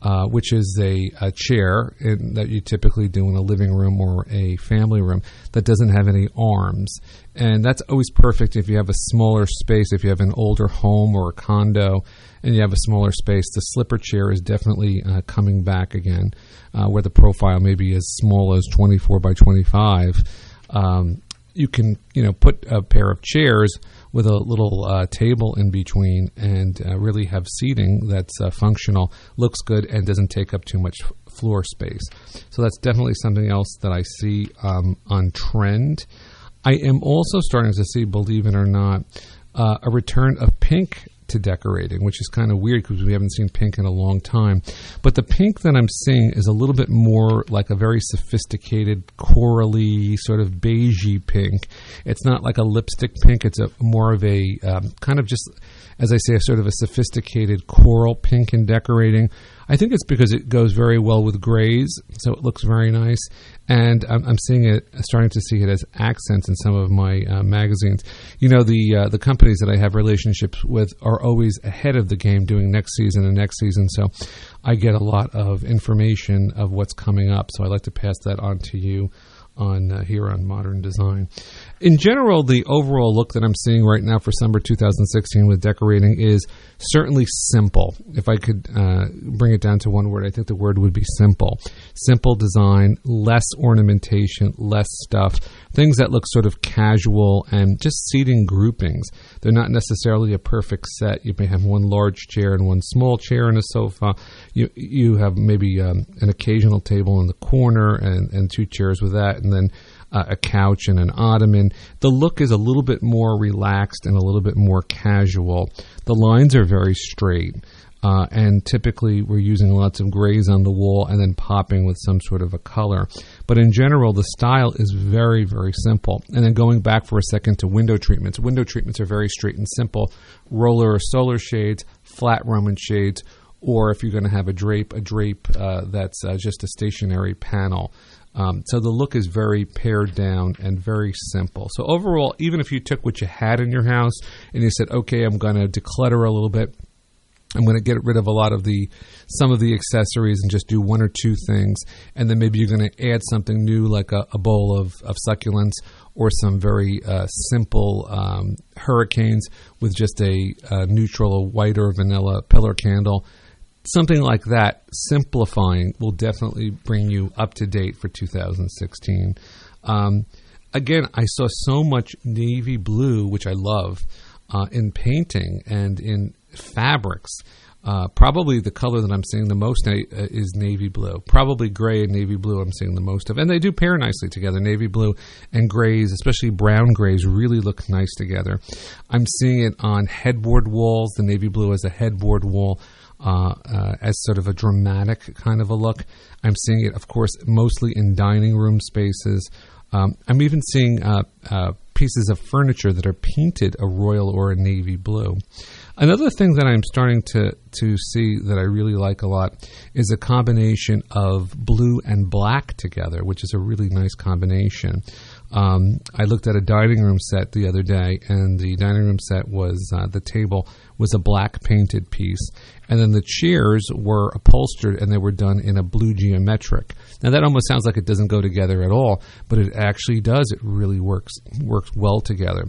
which is a chair that you typically do in a living room or a family room that doesn't have any arms. And that's always perfect if you have a smaller space, if you have an older home or a condo and you have a smaller space. The slipper chair is definitely coming back again, where the profile may be as small as 24 by 25. You can, put a pair of chairs with a little table in between and really have seating that's functional, looks good, and doesn't take up too much floor space. So that's definitely something else that I see on trend. I am also starting to see, believe it or not, a return of pink to decorating, which is kind of weird because we haven't seen pink in a long time. But the pink that I'm seeing is a little bit more like a very sophisticated, corally, sort of beigey pink. It's not like a lipstick pink. It's more of a kind of just, as I say, a sort of a sophisticated coral pink in decorating. I think it's because it goes very well with grays, so it looks very nice. And I'm seeing it, starting to see it as accents in some of my magazines. The companies that I have relationships with are always ahead of the game doing next season and next season, so I get a lot of information of what's coming up. So I like to pass that on to you here on Modern Design. In general, the overall look that I'm seeing right now for summer 2016 with decorating is certainly simple. If I could bring it down to one word, I think the word would be simple. Simple design, less ornamentation, less stuff, things that look sort of casual and just seating groupings. They're not necessarily a perfect set. You may have one large chair and one small chair and a sofa. You have maybe an occasional table in the corner and two chairs with that, and then a couch and an ottoman. The look is a little bit more relaxed and a little bit more casual. The lines are very straight, and typically we're using lots of grays on the wall and then popping with some sort of a color. But in general, the style is very, very simple. And then going back for a second to window treatments. Window treatments are very straight and simple. Roller or solar shades, flat Roman shades, or if you're going to have a drape that's just a stationary panel. So the look is very pared down and very simple. So overall, even if you took what you had in your house and you said, okay, I'm going to declutter a little bit, I'm going to get rid of some of the accessories and just do one or two things, and then maybe you're going to add something new like a bowl of succulents or some very simple hurricanes with just a neutral, a white or vanilla pillar candle. Something like that, simplifying, will definitely bring you up to date for 2016. Again, I saw so much navy blue, which I love, in painting and in fabrics. Probably the color that I'm seeing the most is navy blue. Probably gray and navy blue I'm seeing the most of. And they do pair nicely together. Navy blue and grays, especially brown grays, really look nice together. I'm seeing it on headboard walls, the navy blue as a headboard wall. As sort of a dramatic kind of a look. I'm seeing it, of course, mostly in dining room spaces. I'm even seeing pieces of furniture that are painted a royal or a navy blue. Another thing that I'm starting to see that I really like a lot is a combination of blue and black together, which is a really nice combination. I looked at a dining room set the other day, and the dining room set was, the table was a black painted piece, and then the chairs were upholstered and they were done in a blue geometric. Now that almost sounds like it doesn't go together at all, but it actually does. It really works well together.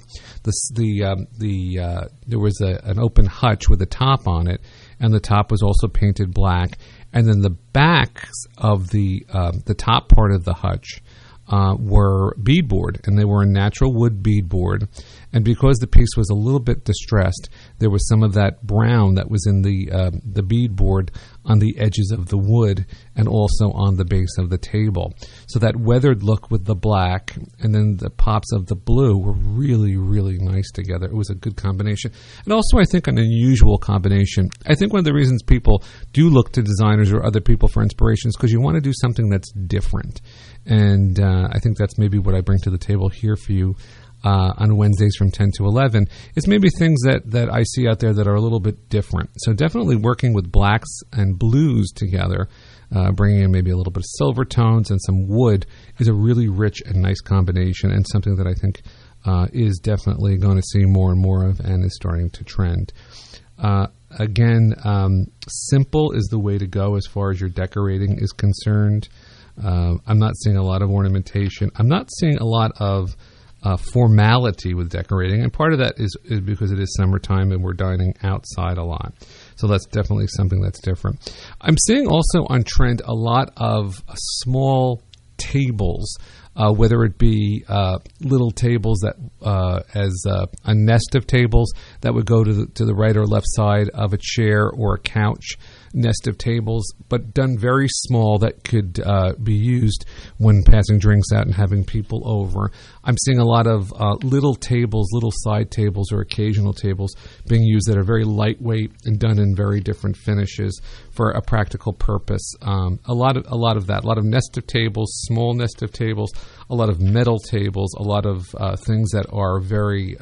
There was an open hutch with a top on it, and the top was also painted black, and then the backs of the top part of the hutch were beadboard, and they were a natural wood beadboard. And because the piece was a little bit distressed, there was some of that brown that was in the beadboard on the edges of the wood and also on the base of the table. So that weathered look with the black and then the pops of the blue were really, really nice together. It was a good combination. And also, I think, an unusual combination. I think one of the reasons people do look to designers or other people for inspiration is because you want to do something that's different. And I think that's maybe what I bring to the table here for you on Wednesdays from 10 to 11, is maybe things that I see out there that are a little bit different. So definitely working with blacks and blues together, bringing in maybe a little bit of silver tones and some wood, is a really rich and nice combination, and something that I think is definitely going to see more and more of and is starting to trend. Again, simple is the way to go as far as your decorating is concerned. I'm not seeing a lot of ornamentation. I'm not seeing a lot of formality with decorating, and part of that is because it is summertime and we're dining outside a lot. So that's definitely something that's different. I'm seeing also on trend a lot of small tables, whether it be little tables that as a nest of tables that would go to the right or left side of a chair or a couch, nest of tables, but done very small that could be used when passing drinks out and having people over. I'm seeing a lot of little tables, little side tables or occasional tables being used that are very lightweight and done in very different finishes for a practical purpose. A lot of that, a lot of nest of tables, small nest of tables, a lot of metal tables, a lot of things that are very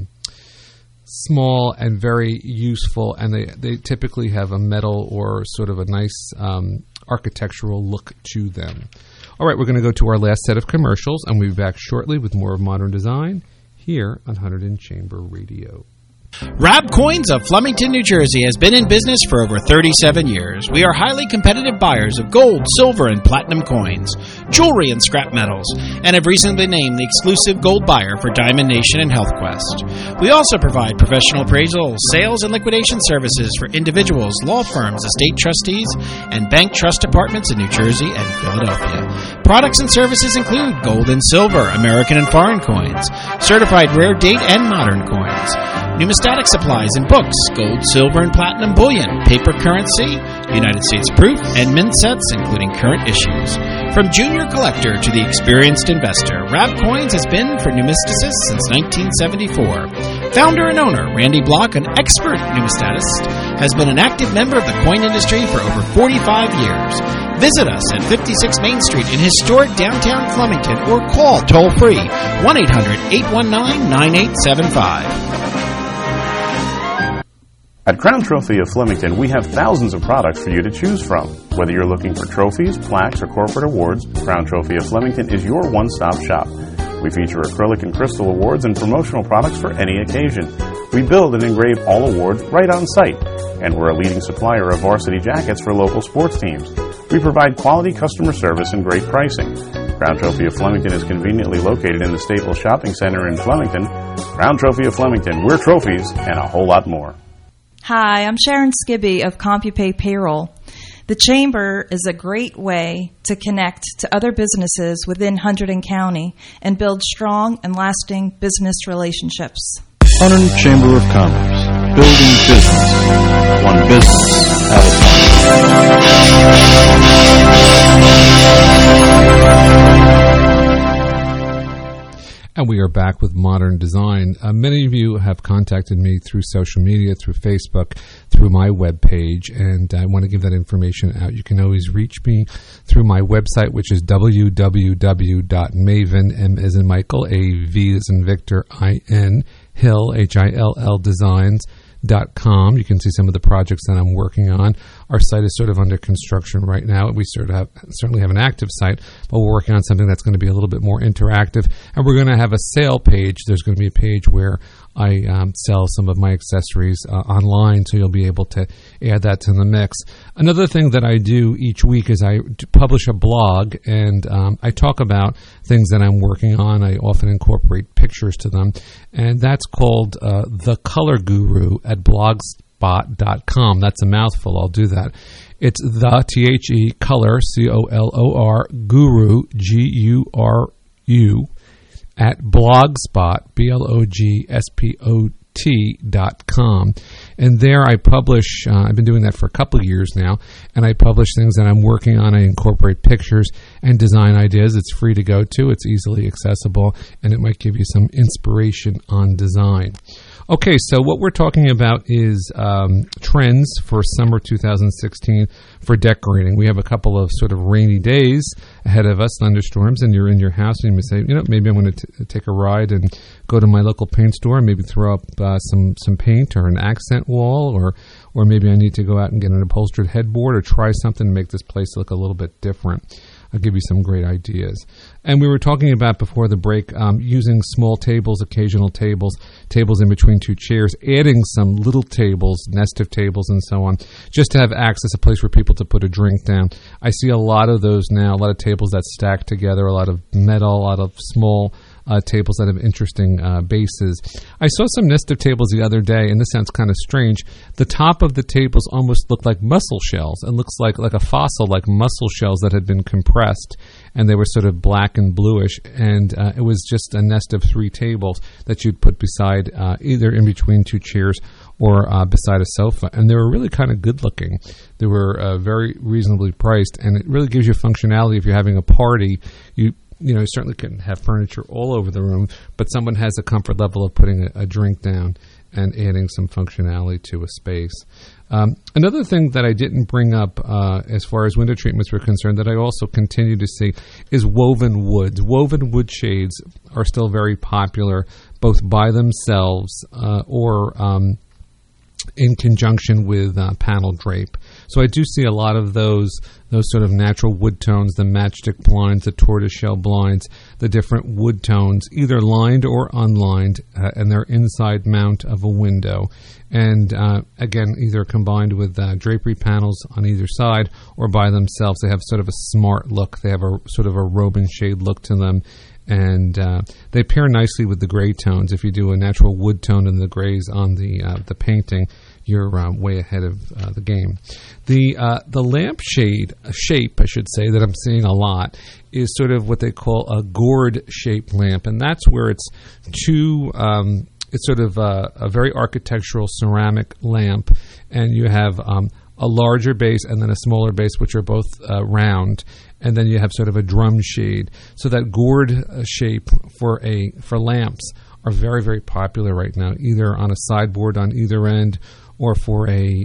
small and very useful, and they typically have a metal or sort of a nice architectural look to them. All right, we're going to go to our last set of commercials, and we'll be back shortly with more of Modern Design here on Hunterdon Chamber Radio. Rab Coins of Flemington, New Jersey has been in business for over 37 years. We are highly competitive buyers of gold, silver, and platinum coins, jewelry, and scrap metals, and have recently been named the exclusive gold buyer for Diamond Nation and HealthQuest. We also provide professional appraisal, sales, and liquidation services for individuals, law firms, estate trustees, and bank trust departments in New Jersey and Philadelphia. Products and services include gold and silver, American and foreign coins, certified rare date and modern coins, numismatic supplies and books, gold, silver, and platinum bullion, paper currency, United States proof, and mint sets, including current issues. From junior collector to the experienced investor, Rab Coins has been for numisticists since 1974. Founder and owner Randy Block, an expert numismatist, has been an active member of the coin industry for over 45 years. Visit us at 56 Main Street in historic downtown Flemington or call toll-free 1-800-819-9875. At Crown Trophy of Flemington, we have thousands of products for you to choose from. Whether you're looking for trophies, plaques, or corporate awards, Crown Trophy of Flemington is your one-stop shop. We feature acrylic and crystal awards and promotional products for any occasion. We build and engrave all awards right on site, and we're a leading supplier of varsity jackets for local sports teams. We provide quality customer service and great pricing. Crown Trophy of Flemington is conveniently located in the Staples Shopping Center in Flemington. Crown Trophy of Flemington, we're trophies and a whole lot more. Hi, I'm Sharon Skibby of CompuPay Payroll. The Chamber is a great way to connect to other businesses within Hunterdon County and build strong and lasting business relationships. Hunterdon Chamber of Commerce, building business, one business at a And we are back with Modern Design. Many of you have contacted me through social media, through Facebook, through my webpage, and I want to give that information out. You can always reach me through my website, which is www.maven, M as in Michael, A V as in Victor, I-N, Hill, Hill Designs.com. You can see some of the projects that I'm working on. Our site is sort of under construction right now. We certainly have an active site, but we're working on something that's going to be a little bit more interactive. And we're going to have a sale page. There's going to be a page where I sell some of my accessories online, so you'll be able to add that to the mix. Another thing that I do each week is I publish a blog, and I talk about things that I'm working on. I often incorporate pictures to them, and that's called The Color Guru at blogspot.com. That's a mouthful. I'll do that. It's the THE color, COLOR, guru, GURU, at blogspot, blogspot.com. And there I publish, I've been doing that for a couple of years now, and I publish things that I'm working on. I incorporate pictures and design ideas. It's free to go to. It's easily accessible, and it might give you some inspiration on design. Okay, so what we're talking about is trends for summer 2016 for decorating. We have a couple of sort of rainy days ahead of us, thunderstorms, and you're in your house, and you may say, maybe I'm going to take a ride and go to my local paint store and maybe throw up some paint or an accent wall, or maybe I need to go out and get an upholstered headboard or try something to make this place look a little bit different. give you some great ideas. And we were talking about before the break using small tables, occasional tables in between two chairs, adding some little tables, nest of tables and so on, just to have access, a place for people to put a drink down. I see a lot of those now, a lot of tables that stack together, a lot of metal, a lot of small tables that have interesting bases. I saw some nest of tables the other day, and this sounds kind of strange. The top of the tables almost looked like mussel shells, and looks like a fossil, like mussel shells that had been compressed, and they were sort of black and bluish, and it was just a nest of 3 tables that you'd put beside, either in between 2 chairs or beside a sofa, and they were really kind of good looking. They were very reasonably priced, and it really gives you functionality if you're having a party. You certainly couldn't have furniture all over the room, but someone has a comfort level of putting a drink down and adding some functionality to a space. Another thing that I didn't bring up as far as window treatments were concerned that I also continue to see is woven woods. Woven wood shades are still very popular, both by themselves or in conjunction with panel drape. So I do see a lot of those sort of natural wood tones, the matchstick blinds, the tortoiseshell blinds, the different wood tones, either lined or unlined, and they're inside mount of a window. And again, either combined with drapery panels on either side or by themselves. They have sort of a smart look. They have a sort of a Robin shade look to them. And they pair nicely with the gray tones. If you do a natural wood tone and the grays on the painting, you're way ahead of the game. The lamp shape, I should say, that I'm seeing a lot is sort of what they call a gourd-shaped lamp, and that's where it's it's sort of a very architectural ceramic lamp, and you have a larger base and then a smaller base, which are both round, and then you have sort of a drum shade. So that gourd shape for lamps are very, very popular right now, either on a sideboard on either end or for a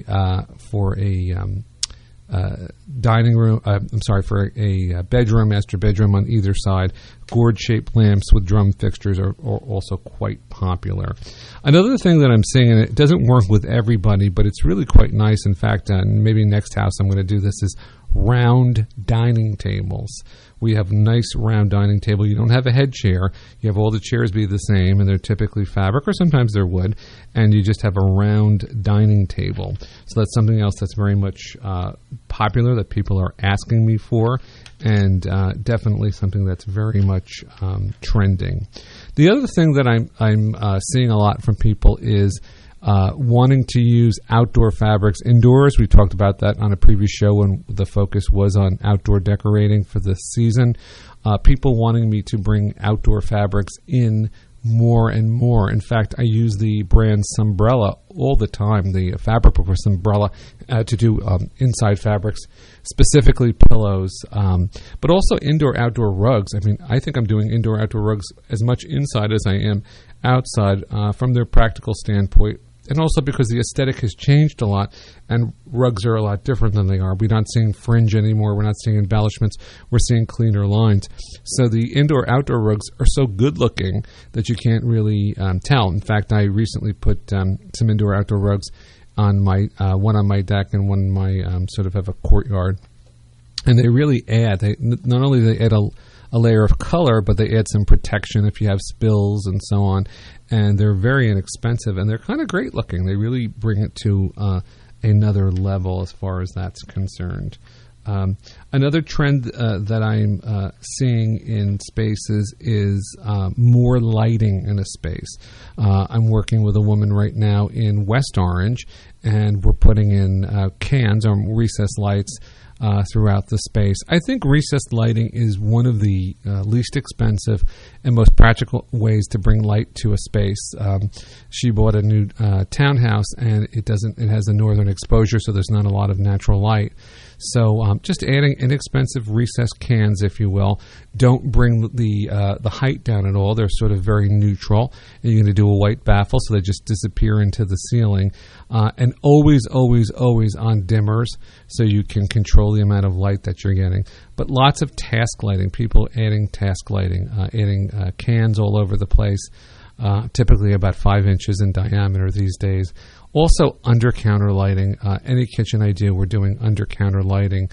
dining room. For a bedroom, master bedroom on either side. Gourd-shaped lamps with drum fixtures are also quite popular. Another thing that I'm seeing, and it doesn't work with everybody, but it's really quite nice. In fact, maybe next house I'm going to do this, is round dining tables. We have a nice round dining table. You don't have a head chair. You have all the chairs be the same, and they're typically fabric, or sometimes they're wood, and you just have a round dining table. So that's something else that's very much popular that people are asking me for, and definitely something that's very much trending. The other thing that I'm seeing a lot from people is wanting to use outdoor fabrics indoors. We talked about that on a previous show when the focus was on outdoor decorating for this season. People wanting me to bring outdoor fabrics in more and more. In fact, I use the brand Sunbrella all the time, the fabric book for Sunbrella, to do inside fabrics, specifically pillows, but also indoor-outdoor rugs. I mean, I think I'm doing indoor-outdoor rugs as much inside as I am outside from their practical standpoint. And also because the aesthetic has changed a lot, and rugs are a lot different than they are. We're not seeing fringe anymore. We're not seeing embellishments. We're seeing cleaner lines. So the indoor-outdoor rugs are so good-looking that you can't really tell. In fact, I recently put some indoor-outdoor rugs on my one on my deck and one in my sort of have a courtyard. And they really add. Not only do they add a layer of color, but they add some protection if you have spills and so on. And they're very inexpensive, and they're kind of great looking. They really bring it to another level as far as that's concerned. Another trend that I'm seeing in spaces is more lighting in a space. I'm working with a woman right now in West Orange, and we're putting in cans or recessed lights throughout the space. I think recessed lighting is one of the least expensive and most practical ways to bring light to a space. She bought a new townhouse, and it has a northern exposure, so there's not a lot of natural light. So just adding inexpensive recessed cans, if you will, don't bring the height down at all. They're sort of very neutral. And you're going to do a white baffle, so they just disappear into the ceiling. And always, always, always on dimmers, so you can control the amount of light that you're getting. But lots of task lighting, people adding task lighting, adding cans all over the place, typically about 5 inches in diameter these days. Also, under-counter lighting. Any kitchen I do, we're doing under-counter lighting.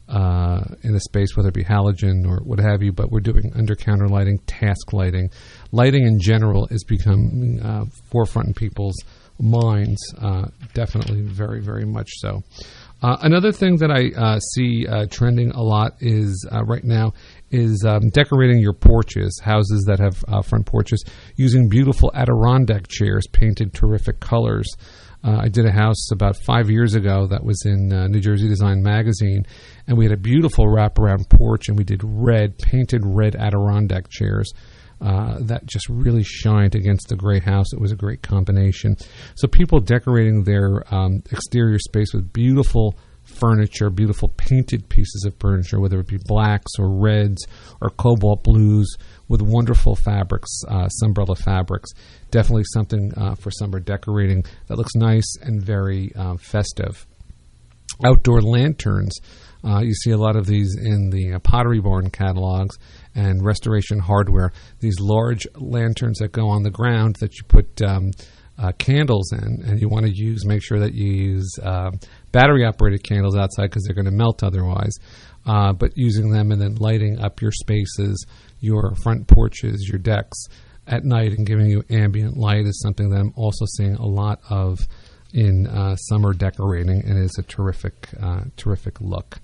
in a space, whether it be halogen or what have you, but we're doing under-counter lighting, task lighting. Lighting in general is becoming forefront in people's minds, definitely very, very much so. Another thing that I see trending a lot is right now is decorating your porches, houses that have front porches, using beautiful Adirondack chairs painted terrific colors. I did a house about 5 years ago that was in New Jersey Design Magazine, and we had a beautiful wraparound porch, and we did painted red Adirondack chairs that just really shined against the gray house. It was a great combination. So people decorating their exterior space with beautiful furniture, beautiful painted pieces of furniture, whether it be blacks or reds or cobalt blues, with wonderful fabrics, Sunbrella fabrics. Definitely something for summer decorating that looks nice and very festive. Outdoor lanterns. You see a lot of these in the Pottery Barn catalogs and Restoration Hardware. These large lanterns that go on the ground that you put candles in, and you want to make sure that you use battery-operated candles outside because they're going to melt otherwise. But using them and then lighting up your spaces, your front porches, your decks at night and giving you ambient light is something that I'm also seeing a lot of in summer decorating, and is a terrific look.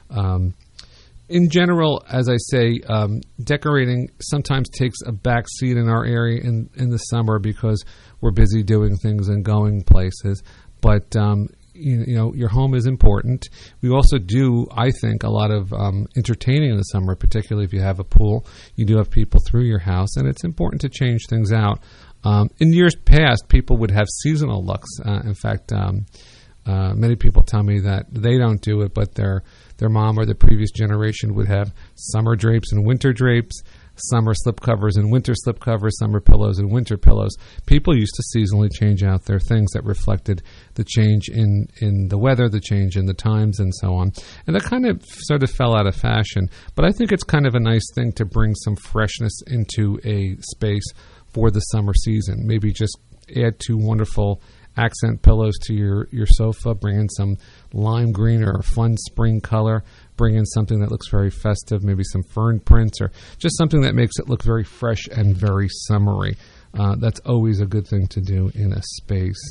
In general, as I say, decorating sometimes takes a back seat in our area in the summer because we're busy doing things and going places. But your home is important. We also do, I think, a lot of entertaining in the summer, particularly if you have a pool. You do have people through your house, and it's important to change things out. In years past, people would have seasonal looks. In fact, many people tell me that they don't do it, but their mom or the previous generation would have summer drapes and winter drapes, summer slipcovers and winter slipcovers, summer pillows and winter pillows. People used to seasonally change out their things that reflected the change in the weather, the change in the times, and so on. And that kind of sort of fell out of fashion. But I think it's kind of a nice thing to bring some freshness into a space for the summer season. Maybe just add 2 wonderful accent pillows to your sofa, bring in some lime green or a fun spring color, bring in something that looks very festive, maybe some fern prints, or just something that makes it look very fresh and very summery. That's always a good thing to do in a space.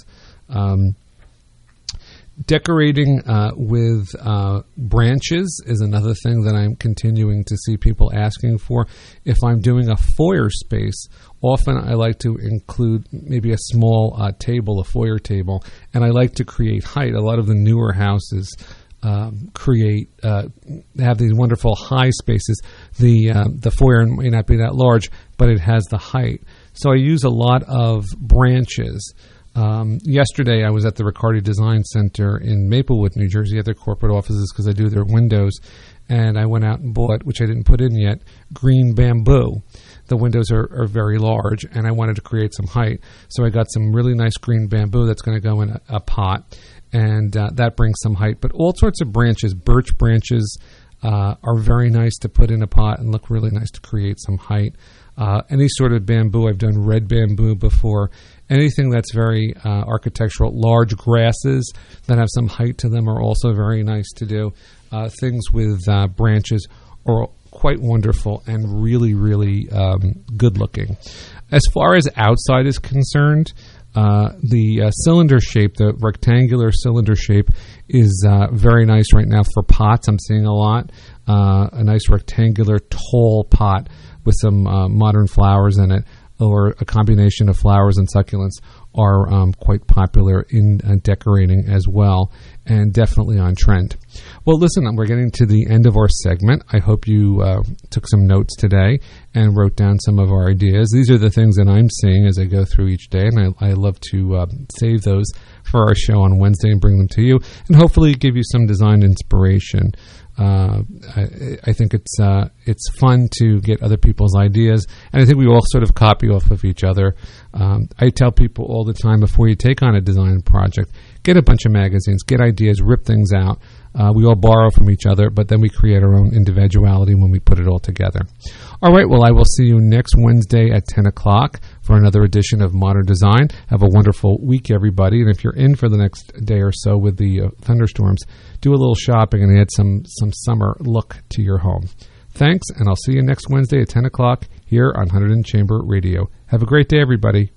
Decorating with branches is another thing that I'm continuing to see people asking for. If I'm doing a foyer space, often I like to include maybe a small table, a foyer table, and I like to create height. A lot of the newer houses have these wonderful high spaces. The foyer may not be that large, but it has the height. So I use a lot of branches. Yesterday, I was at the Riccardi Design Center in Maplewood, New Jersey, at their corporate offices because I do their windows, and I went out and bought, which I didn't put in yet, green bamboo. The windows are very large, and I wanted to create some height, so I got some really nice green bamboo that's going to go in a pot, and that brings some height. But all sorts of branches, birch branches, are very nice to put in a pot and look really nice to create some height. Any sort of bamboo, I've done red bamboo before. Anything that's very architectural, large grasses that have some height to them are also very nice to do. Things with branches are quite wonderful and really, really good looking. As far as outside is concerned, the cylinder shape, the rectangular cylinder shape, is very nice right now for pots. I'm seeing a lot. A nice rectangular tall pot with some modern flowers in it, or a combination of flowers and succulents, are quite popular in decorating as well, and definitely on trend. Well, listen, we're getting to the end of our segment. I hope you took some notes today and wrote down some of our ideas. These are the things that I'm seeing as I go through each day, and I love to save those for our show on Wednesday and bring them to you, and hopefully give you some design inspiration. I think it's fun to get other people's ideas, and I think we all sort of copy off of each other. I tell people all the time, before you take on a design project, get a bunch of magazines, get ideas, rip things out. We all borrow from each other, but then we create our own individuality when we put it all together. All right, well, I will see you next Wednesday at 10 o'clock for another edition of Modern Design. Have a wonderful week, everybody. And if you're in for the next day or so with the thunderstorms, do a little shopping and add some summer look to your home. Thanks, and I'll see you next Wednesday at 10 o'clock here on Hunterdon Chamber Radio. Have a great day, everybody.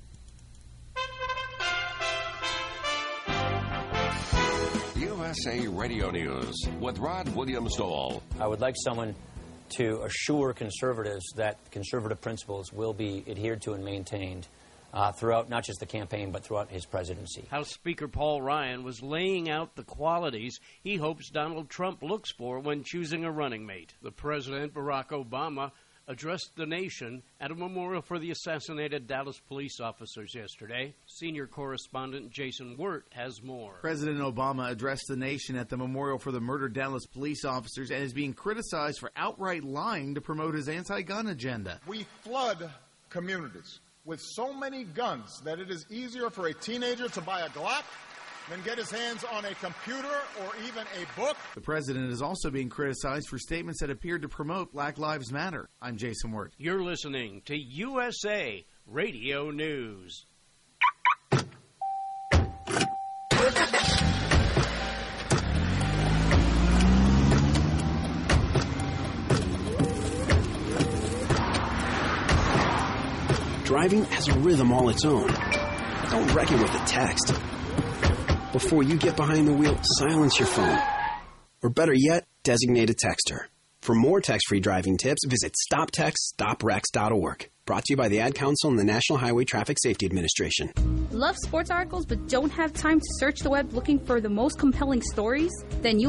USA Radio News with Rod Williams-Stoll. I would like someone to assure conservatives that conservative principles will be adhered to and maintained throughout not just the campaign, but throughout his presidency. House Speaker Paul Ryan was laying out the qualities he hopes Donald Trump looks for when choosing a running mate. The President, Barack Obama, addressed the nation at a memorial for the assassinated Dallas police officers yesterday. Senior correspondent Jason Wirt has more. President Obama addressed the nation at the memorial for the murdered Dallas police officers and is being criticized for outright lying to promote his anti-gun agenda. We flood communities with so many guns that it is easier for a teenager to buy a Glock than get his hands on a computer or even a book. The president is also being criticized for statements that appeared to promote Black Lives Matter. I'm Jason Wirt. You're listening to USA Radio News. Driving has a rhythm all its own. Don't wreck it with a text. Before you get behind the wheel, silence your phone. Or better yet, designate a texter. For more text-free driving tips, visit stoptextstoprex.org. Brought to you by the Ad Council and the National Highway Traffic Safety Administration. Love sports articles but don't have time to search the web looking for the most compelling stories? Then